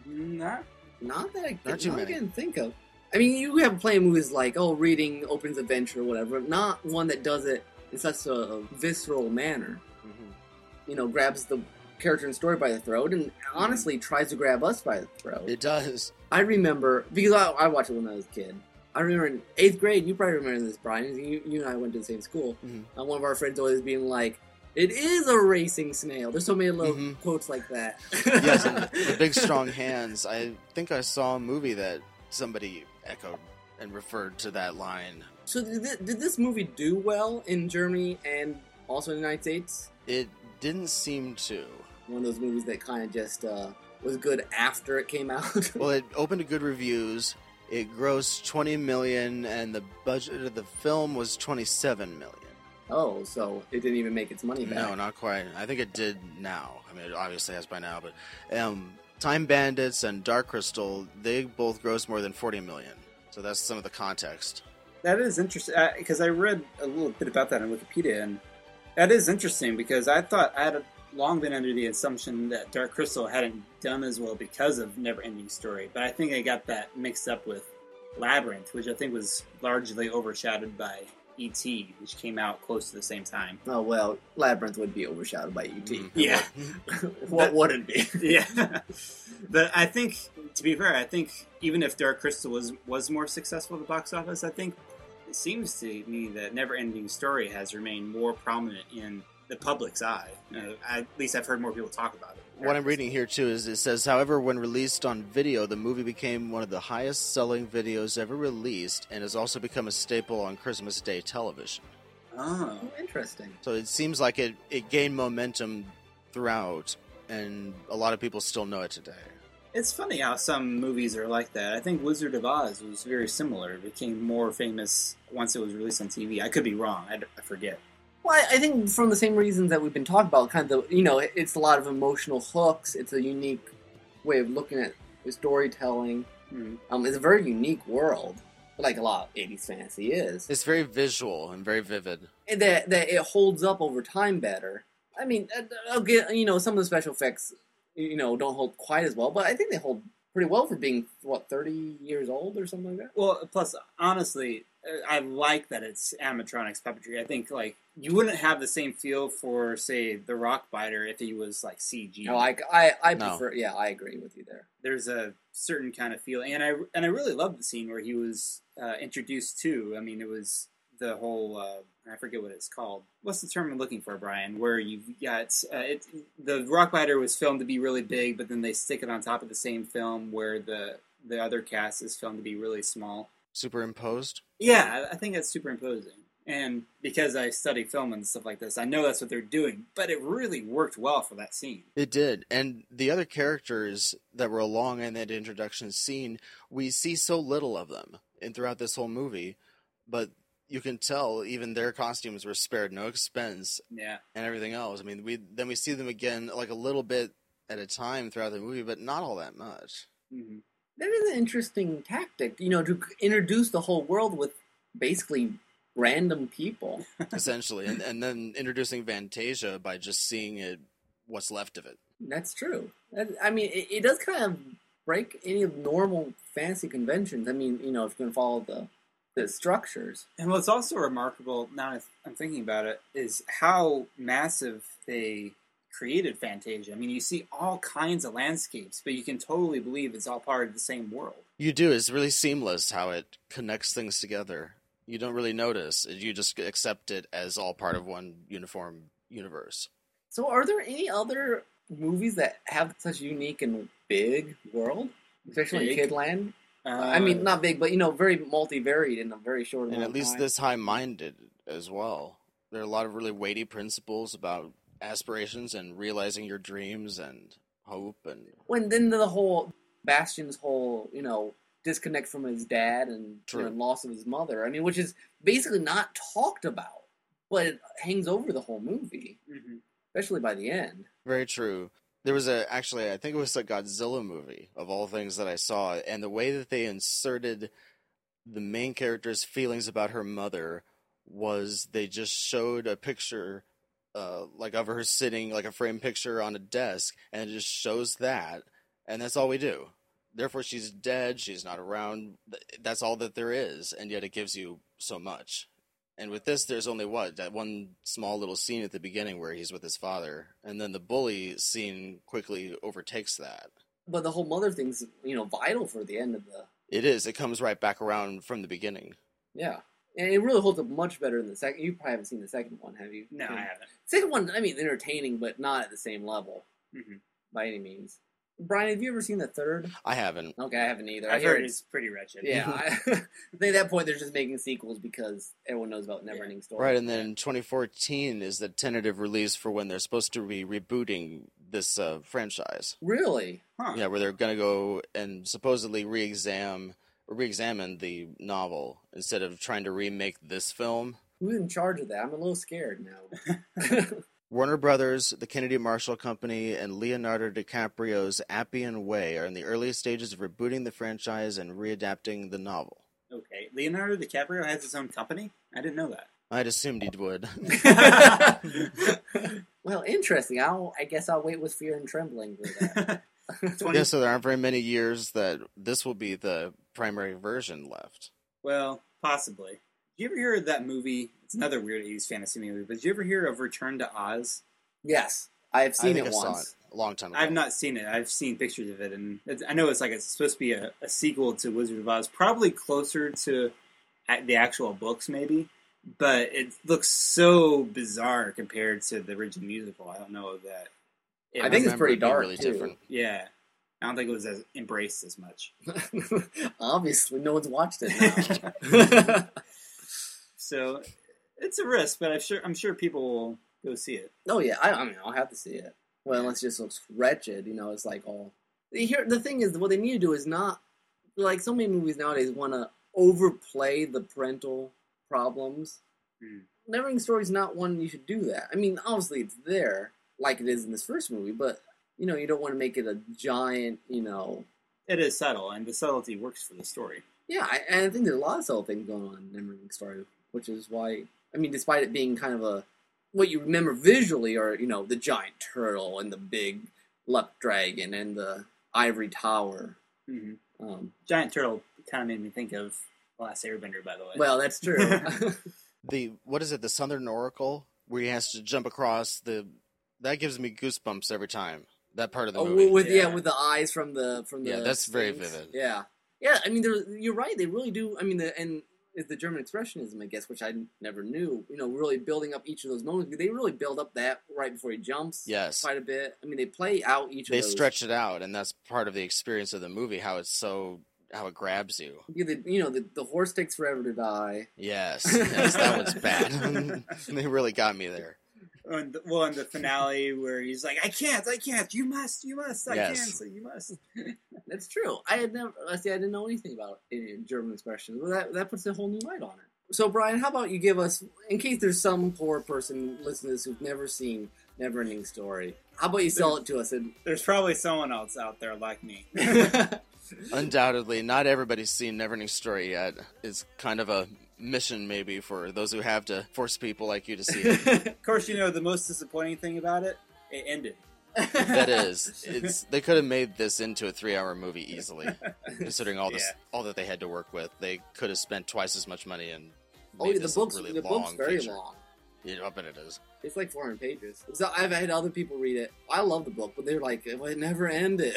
Not Not that Not too I many. can think of. I mean, you have plenty of movies like, reading opens adventure or whatever, but not one that does it in such a visceral manner. Mm-hmm. Grabs the character and story by the throat, and honestly tries to grab us by the throat. It does. I remember, because I watched it when I was a kid. I remember in 8th grade, you probably remember this, Brian. You and I went to the same school. Mm-hmm. One of our friends always being like, "It is a racing snail." There's so many little quotes like that. Yes, and the big strong hands. I think I saw a movie that somebody echoed and referred to that line. So did this movie do well in Germany and also in the United States? It didn't seem to. One of those movies that kind of just was good after it came out. Well, it opened to good reviews. It grossed $20 million, and the budget of the film was $27 million. Oh, so it didn't even make its money back. No, not quite. I think it did now. I mean, it obviously has by now, but Time Bandits and Dark Crystal, they both grossed more than $40 million. So that's some of the context. That is interesting, because I read a little bit about that on Wikipedia, and that is interesting, because I had long been under the assumption that Dark Crystal hadn't done as well because of Neverending Story, but I think I got that mixed up with Labyrinth, which I think was largely overshadowed by E.T., which came out close to the same time. Oh, well, Labyrinth would be overshadowed by E.T. Yeah. What wouldn't be? Yeah. But I think, to be fair, I think even if Dark Crystal was more successful at the box office, I think it seems to me that Neverending Story has remained more prominent in the public's eye. At least I've heard more people talk about it. What I'm reading here, too, is it says, however, when released on video, the movie became one of the highest-selling videos ever released and has also become a staple on Christmas Day television. Oh. Interesting. So it seems like it gained momentum throughout, and a lot of people still know it today. It's funny how some movies are like that. I think Wizard of Oz was very similar. It became more famous once it was released on TV. I could be wrong. I forget. Well, I think from the same reasons that we've been talking about, kind of, it's a lot of emotional hooks. It's a unique way of looking at the storytelling. Mm-hmm. It's a very unique world, like a lot of 80s fantasy is. It's very visual and very vivid. And that it holds up over time better. I mean, I'll get, some of the special effects, don't hold quite as well, but I think they hold pretty well for being, 30 years old or something like that? Well, plus, honestly, I like that it's animatronics puppetry. I think, you wouldn't have the same feel for, say, the Rockbiter if he was, CG. No, I No. prefer, yeah, I agree with you there. There's a certain kind of feel, and I really loved the scene where he was introduced to. I mean, it was the whole I forget what it's called. What's the term I'm looking for, Brian? Where you've got the Rockbiter was filmed to be really big, but then they stick it on top of the same film where the other cast is filmed to be really small. Superimposed? Yeah, I think that's superimposing. And because I study film and stuff like this, I know that's what they're doing. But it really worked well for that scene. It did. And the other characters that were along in that introduction scene, we see so little of them throughout this whole movie. But you can tell even their costumes were spared no expense. Yeah. And everything else. I mean, we see them again a little bit at a time throughout the movie, but not all that much. Mm-hmm. That is an interesting tactic, to introduce the whole world with basically random people. Essentially. And then introducing Fantasia by just seeing what's left of it. That's true. It does kind of break any of normal fantasy conventions. I mean, if you're going to follow the structures. And what's also remarkable, now I'm thinking about it, is how massive they created Fantasia. I mean, you see all kinds of landscapes, but you can totally believe it's all part of the same world. You do. It's really seamless how it connects things together. You don't really notice. You just accept it as all part of one uniform universe. So are there any other movies that have such a unique and big world? Especially Big? in Kidland? Not big, but, very multivariate in a very short amount And at of least time. this high-minded as well. There are a lot of really weighty principles about aspirations and realizing your dreams and hope and... When then the whole, Bastian's whole, disconnect from his dad and loss of his mother. I mean, which is basically not talked about, but it hangs over the whole movie, especially by the end. Very true. There was I think it was a Godzilla movie, of all things that I saw, and the way that they inserted the main character's feelings about her mother was they just showed a picture, of her sitting, a framed picture on a desk, and it just shows that, and that's all we do. Therefore, she's dead, she's not around, that's all that there is, and yet it gives you so much. And with this, there's only that one small little scene at the beginning where he's with his father, and then the bully scene quickly overtakes that. But the whole mother thing's, vital for the end of the... It is. It comes right back around from the beginning. Yeah. And it really holds up much better than the second. You probably haven't seen the second one, have you? No, I haven't. Second one, entertaining, but not at the same level. Mm-hmm. By any means. Brian, have you ever seen the third? I haven't. Okay, I haven't either. I've heard it's pretty wretched. Yeah, I think at that point they're just making sequels because everyone knows about Neverending Story. Right, and then 2014 is the tentative release for when they're supposed to be rebooting this franchise. Really? Huh. Yeah, where they're going to go and supposedly re-examine the novel instead of trying to remake this film. Who's in charge of that? I'm a little scared now. Warner Brothers, the Kennedy Marshall Company, and Leonardo DiCaprio's Appian Way are in the earliest stages of rebooting the franchise and readapting the novel. Okay. Leonardo DiCaprio has his own company? I didn't know that. I'd assumed he would. Well, interesting. I guess I'll wait with fear and trembling for that. Yeah, so there aren't very many years that this will be the primary version left. Well, possibly. Did you ever hear of that movie? It's another weird 80s fantasy movie, but did you ever hear of Return to Oz? Yes, I've seen it I saw once. it a long time ago. I've not seen it. I've seen pictures of it, and I know it's supposed to be a sequel to Wizard of Oz, probably closer to the actual books, maybe. But it looks so bizarre compared to the original musical. I don't know that. I think it's pretty dark, really too. different. Yeah. I don't think it was as embraced as much. Obviously, no one's watched it now. So it's a risk, but I'm sure people will go see it. Oh yeah, I'll have to see it. Well, unless it just looks wretched, it's like all. Here, the thing is, what they need to do is not like so many movies nowadays want to overplay the parental problems. Neverending Story is not one you should do that. I mean, obviously it's there, like it is in this first movie, but you don't want to make it a giant, It is subtle, and the subtlety works for the story. Yeah, and I think there's a lot of subtle things going on in Neverending Story, which is why, despite it being kind of what you remember visually are, the giant turtle and the big luck dragon and the ivory tower. Mm-hmm. Giant turtle kind of made me think of The Last Airbender, by the way. Well, that's true. What is it, the Southern Oracle, where he has to jump across that gives me goosebumps every time. That part of the movie. With the eyes from the that's very Sphinx. vivid. Yeah. You're right. They really do. And is the German expressionism, I guess, which I never knew. Really building up each of those moments. They really build up that right before he jumps. Yes. Quite a bit. They play out each of those. They stretch it out, and that's part of the experience of the movie. How it grabs you. The horse takes forever to die. Yes, that was bad. They really got me there. In the finale where he's like, I can't, you must, I can't, so you must. That's true. I didn't know anything about German expressions. Well, that puts a whole new light on it. So, Brian, how about you give us, in case there's some poor person listening to this who's never seen Neverending Story, how about you sell it to us? There's probably someone else out there like me. Undoubtedly, not everybody's seen Neverending Story yet. It's kind of a mission, maybe, for those who have to force people like you to see it. Of course, the most disappointing thing about it ended. That is. They could have made this into a 3-hour movie easily, considering all that they had to work with. They could have spent twice as much money and made this book's really long book's very feature. long. Yeah, I bet it is. It's like 400 pages. So I've had other people read it. I love the book, but they're like, well, it never ended.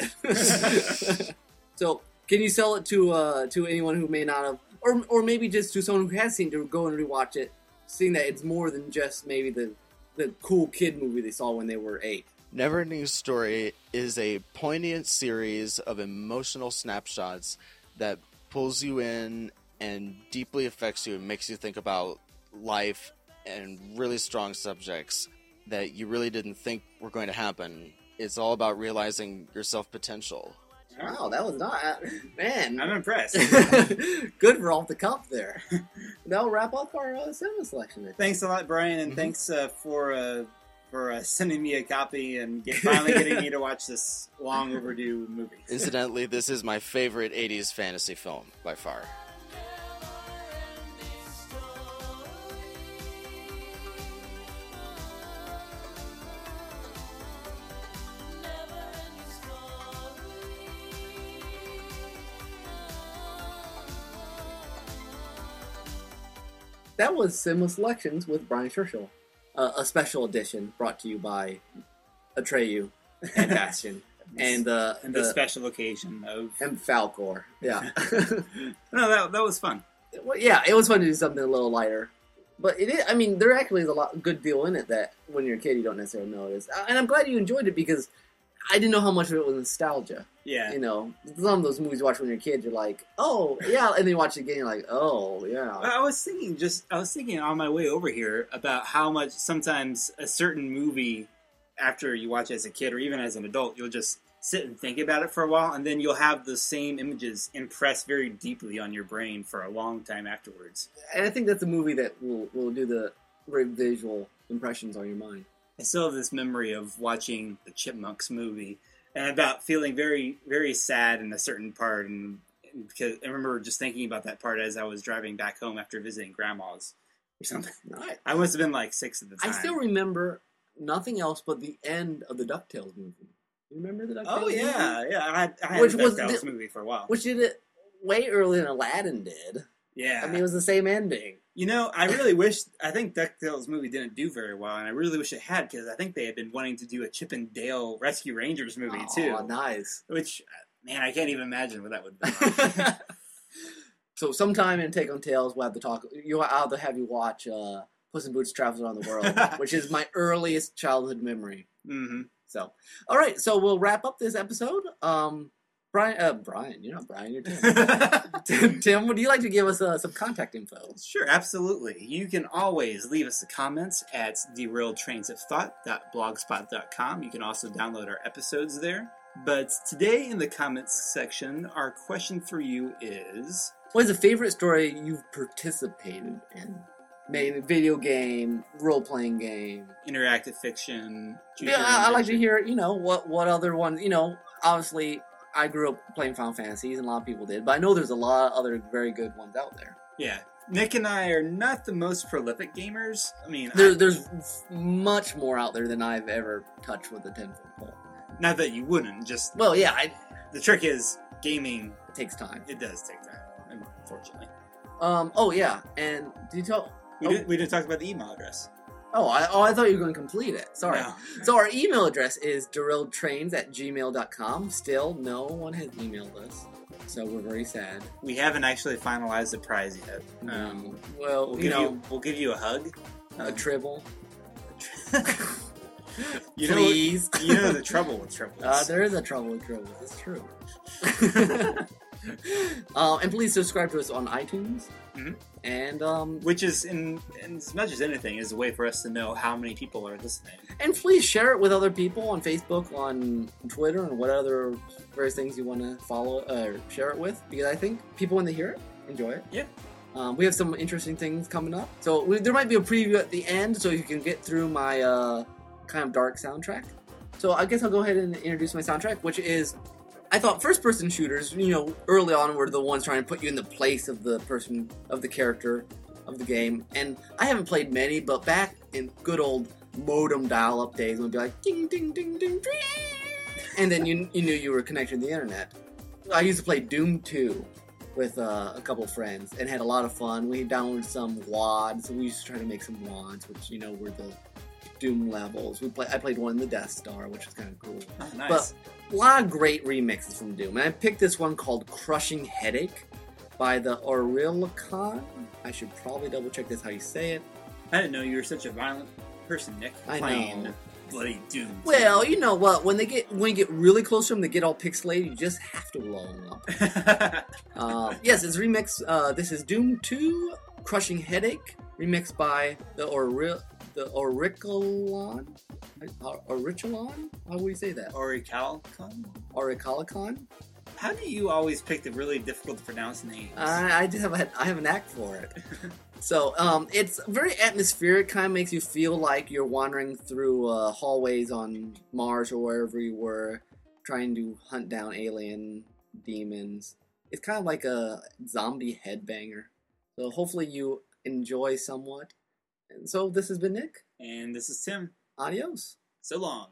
So, can you sell it to anyone who may not have, or maybe just to someone who has seen to go and rewatch it, seeing that it's more than just maybe the cool kid movie they saw when they were 8? Neverending Story is a poignant series of emotional snapshots that pulls you in and deeply affects you and makes you think about life and really strong subjects that you really didn't think were going to happen. It's all about realizing your self-potential. Wow, that was not... Man. I'm impressed. Good for off the cuff there. That'll wrap up our cinema selection. Thanks a lot, Brian, and thanks for sending me a copy and finally getting me to watch this long overdue movie. Incidentally, this is my favorite 80s fantasy film, by far. that was Cinema Selections with Brian Churchill. A special edition brought to you by Atreyu and Bastion. And the special occasion of... And Falcor. Yeah. No, that was fun. Well, yeah, it was fun to do something a little lighter. But it is, I mean, there actually is a good deal in it that when you're a kid you don't necessarily notice. And I'm glad you enjoyed it because I didn't know how much of it was nostalgia. Yeah. You know, some of those movies you watch when you're a kid, you're like, oh, yeah. And then you watch it again, you're like, oh, yeah. I was thinking on my way over here about how much sometimes a certain movie, after you watch it as a kid or even as an adult, you'll just sit and think about it for a while, and then you'll have the same images impress very deeply on your brain for a long time afterwards. And I think that's a movie that will do the very visual impressions on your mind. I still have this memory of watching the Chipmunks movie and about feeling very, very sad in a certain part, and because I remember just thinking about that part as I was driving back home after visiting grandma's or something. I must have been like 6 at the time. I still remember nothing else but the end of the DuckTales movie. You remember the DuckTales movie? Yeah. I had Which the was DuckTales movie for a while. Which did it way earlier than Aladdin did. Yeah. I mean, it was the same ending. You know, I think DuckTales movie didn't do very well, and I really wish it had, because I think they had been wanting to do a Chip and Dale Rescue Rangers movie, too. Oh, nice. Which, man, I can't even imagine what that would be like. So sometime in Take on Tales, we'll have to talk. I'll have you watch Puss in Boots Travels Around the World, which is my earliest childhood memory. Mm-hmm. So, all right, so we'll wrap up this episode. Brian, you're not Brian, you're Tim. Tim, would you like to give us some contact info? Sure, absolutely. You can always leave us the comments at derailedtrainsofthought.blogspot.com. You can also download our episodes there. But today in the comments section, our question for you is... What is the favorite story you've participated in? Maybe video game, role-playing game. Interactive fiction. Yeah, I'd like to hear, what other ones, obviously... I grew up playing Final Fantasies, and a lot of people did, but I know there's a lot of other very good ones out there. Yeah. Nick and I are not the most prolific gamers. I mean... There's much more out there than I've ever touched with a 10-foot pole. Not that you wouldn't, just... Well, yeah. The trick is, gaming... It takes time. It does take time, unfortunately. Oh, yeah, and did you tell... We didn't talk about the email address. I thought you were going to complete it. Sorry. No. So our email address is derailedtrains@gmail.com. Still, no one has emailed us. So we're very sad. We haven't actually finalized the prize yet. Well, we'll give you a hug. A tribble. Please. You know the trouble with triples. There is a trouble with tribbles. It's true. And please subscribe to us on iTunes. Mm-hmm. And which is, in as much as anything, is a way for us to know how many people are listening. And please share it with other people on Facebook, on Twitter, and what other various things you want to follow or share it with. Because I think people, when they hear it, enjoy it. Yeah. We have some interesting things coming up. So there might be a preview at the end, so you can get through my kind of dark soundtrack. So I guess I'll go ahead and introduce my soundtrack, which is... I thought first-person shooters, early on were the ones trying to put you in the place of the person, of the character of the game. And I haven't played many, but back in good old modem dial-up days, it would be like, ding, ding, ding, ding, ding. And then you knew you were connected to the internet. I used to play Doom 2 with a couple of friends and had a lot of fun. We downloaded some WADs, so we used to try to make some WADs, which, were the Doom levels. I played one in the Death Star, which was kind of cool. Oh, nice. But a lot of great remixes from Doom. And I picked this one called Crushing Headache by the Aurelicon. I should probably double check this how you say it. I didn't know you were such a violent person, Nick. I playing know. Bloody Doom. Well, you know what? When you get really close to them, they get all pixelated. You just have to blow them up. Yes, it's remix. This is Doom 2 Crushing Headache, remixed by the Aurichalon? Aurichalon? How would we say that? Auricalicon? Auricalicon? How do you always pick the really difficult to pronounce names? I have a knack for it. So, it's very atmospheric, kind of makes you feel like you're wandering through hallways on Mars or wherever you were, trying to hunt down alien demons. It's kind of like a zombie headbanger. So hopefully you enjoy somewhat. And so this has been Nick. And this is Tim. Adios. So long.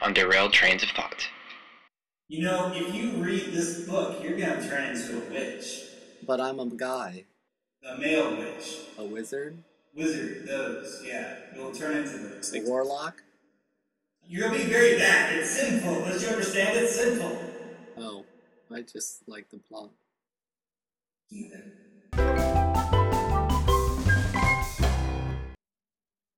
on Derailed Trains of Thought. You know, if you read this book, you're going to turn into a witch. But I'm a guy. A male witch. A wizard? Wizard, those, yeah. You'll turn into those. A warlock? You'll be very bad. It's sinful. Don't you understand? It's sinful. Oh, I just like the plot. Heathen.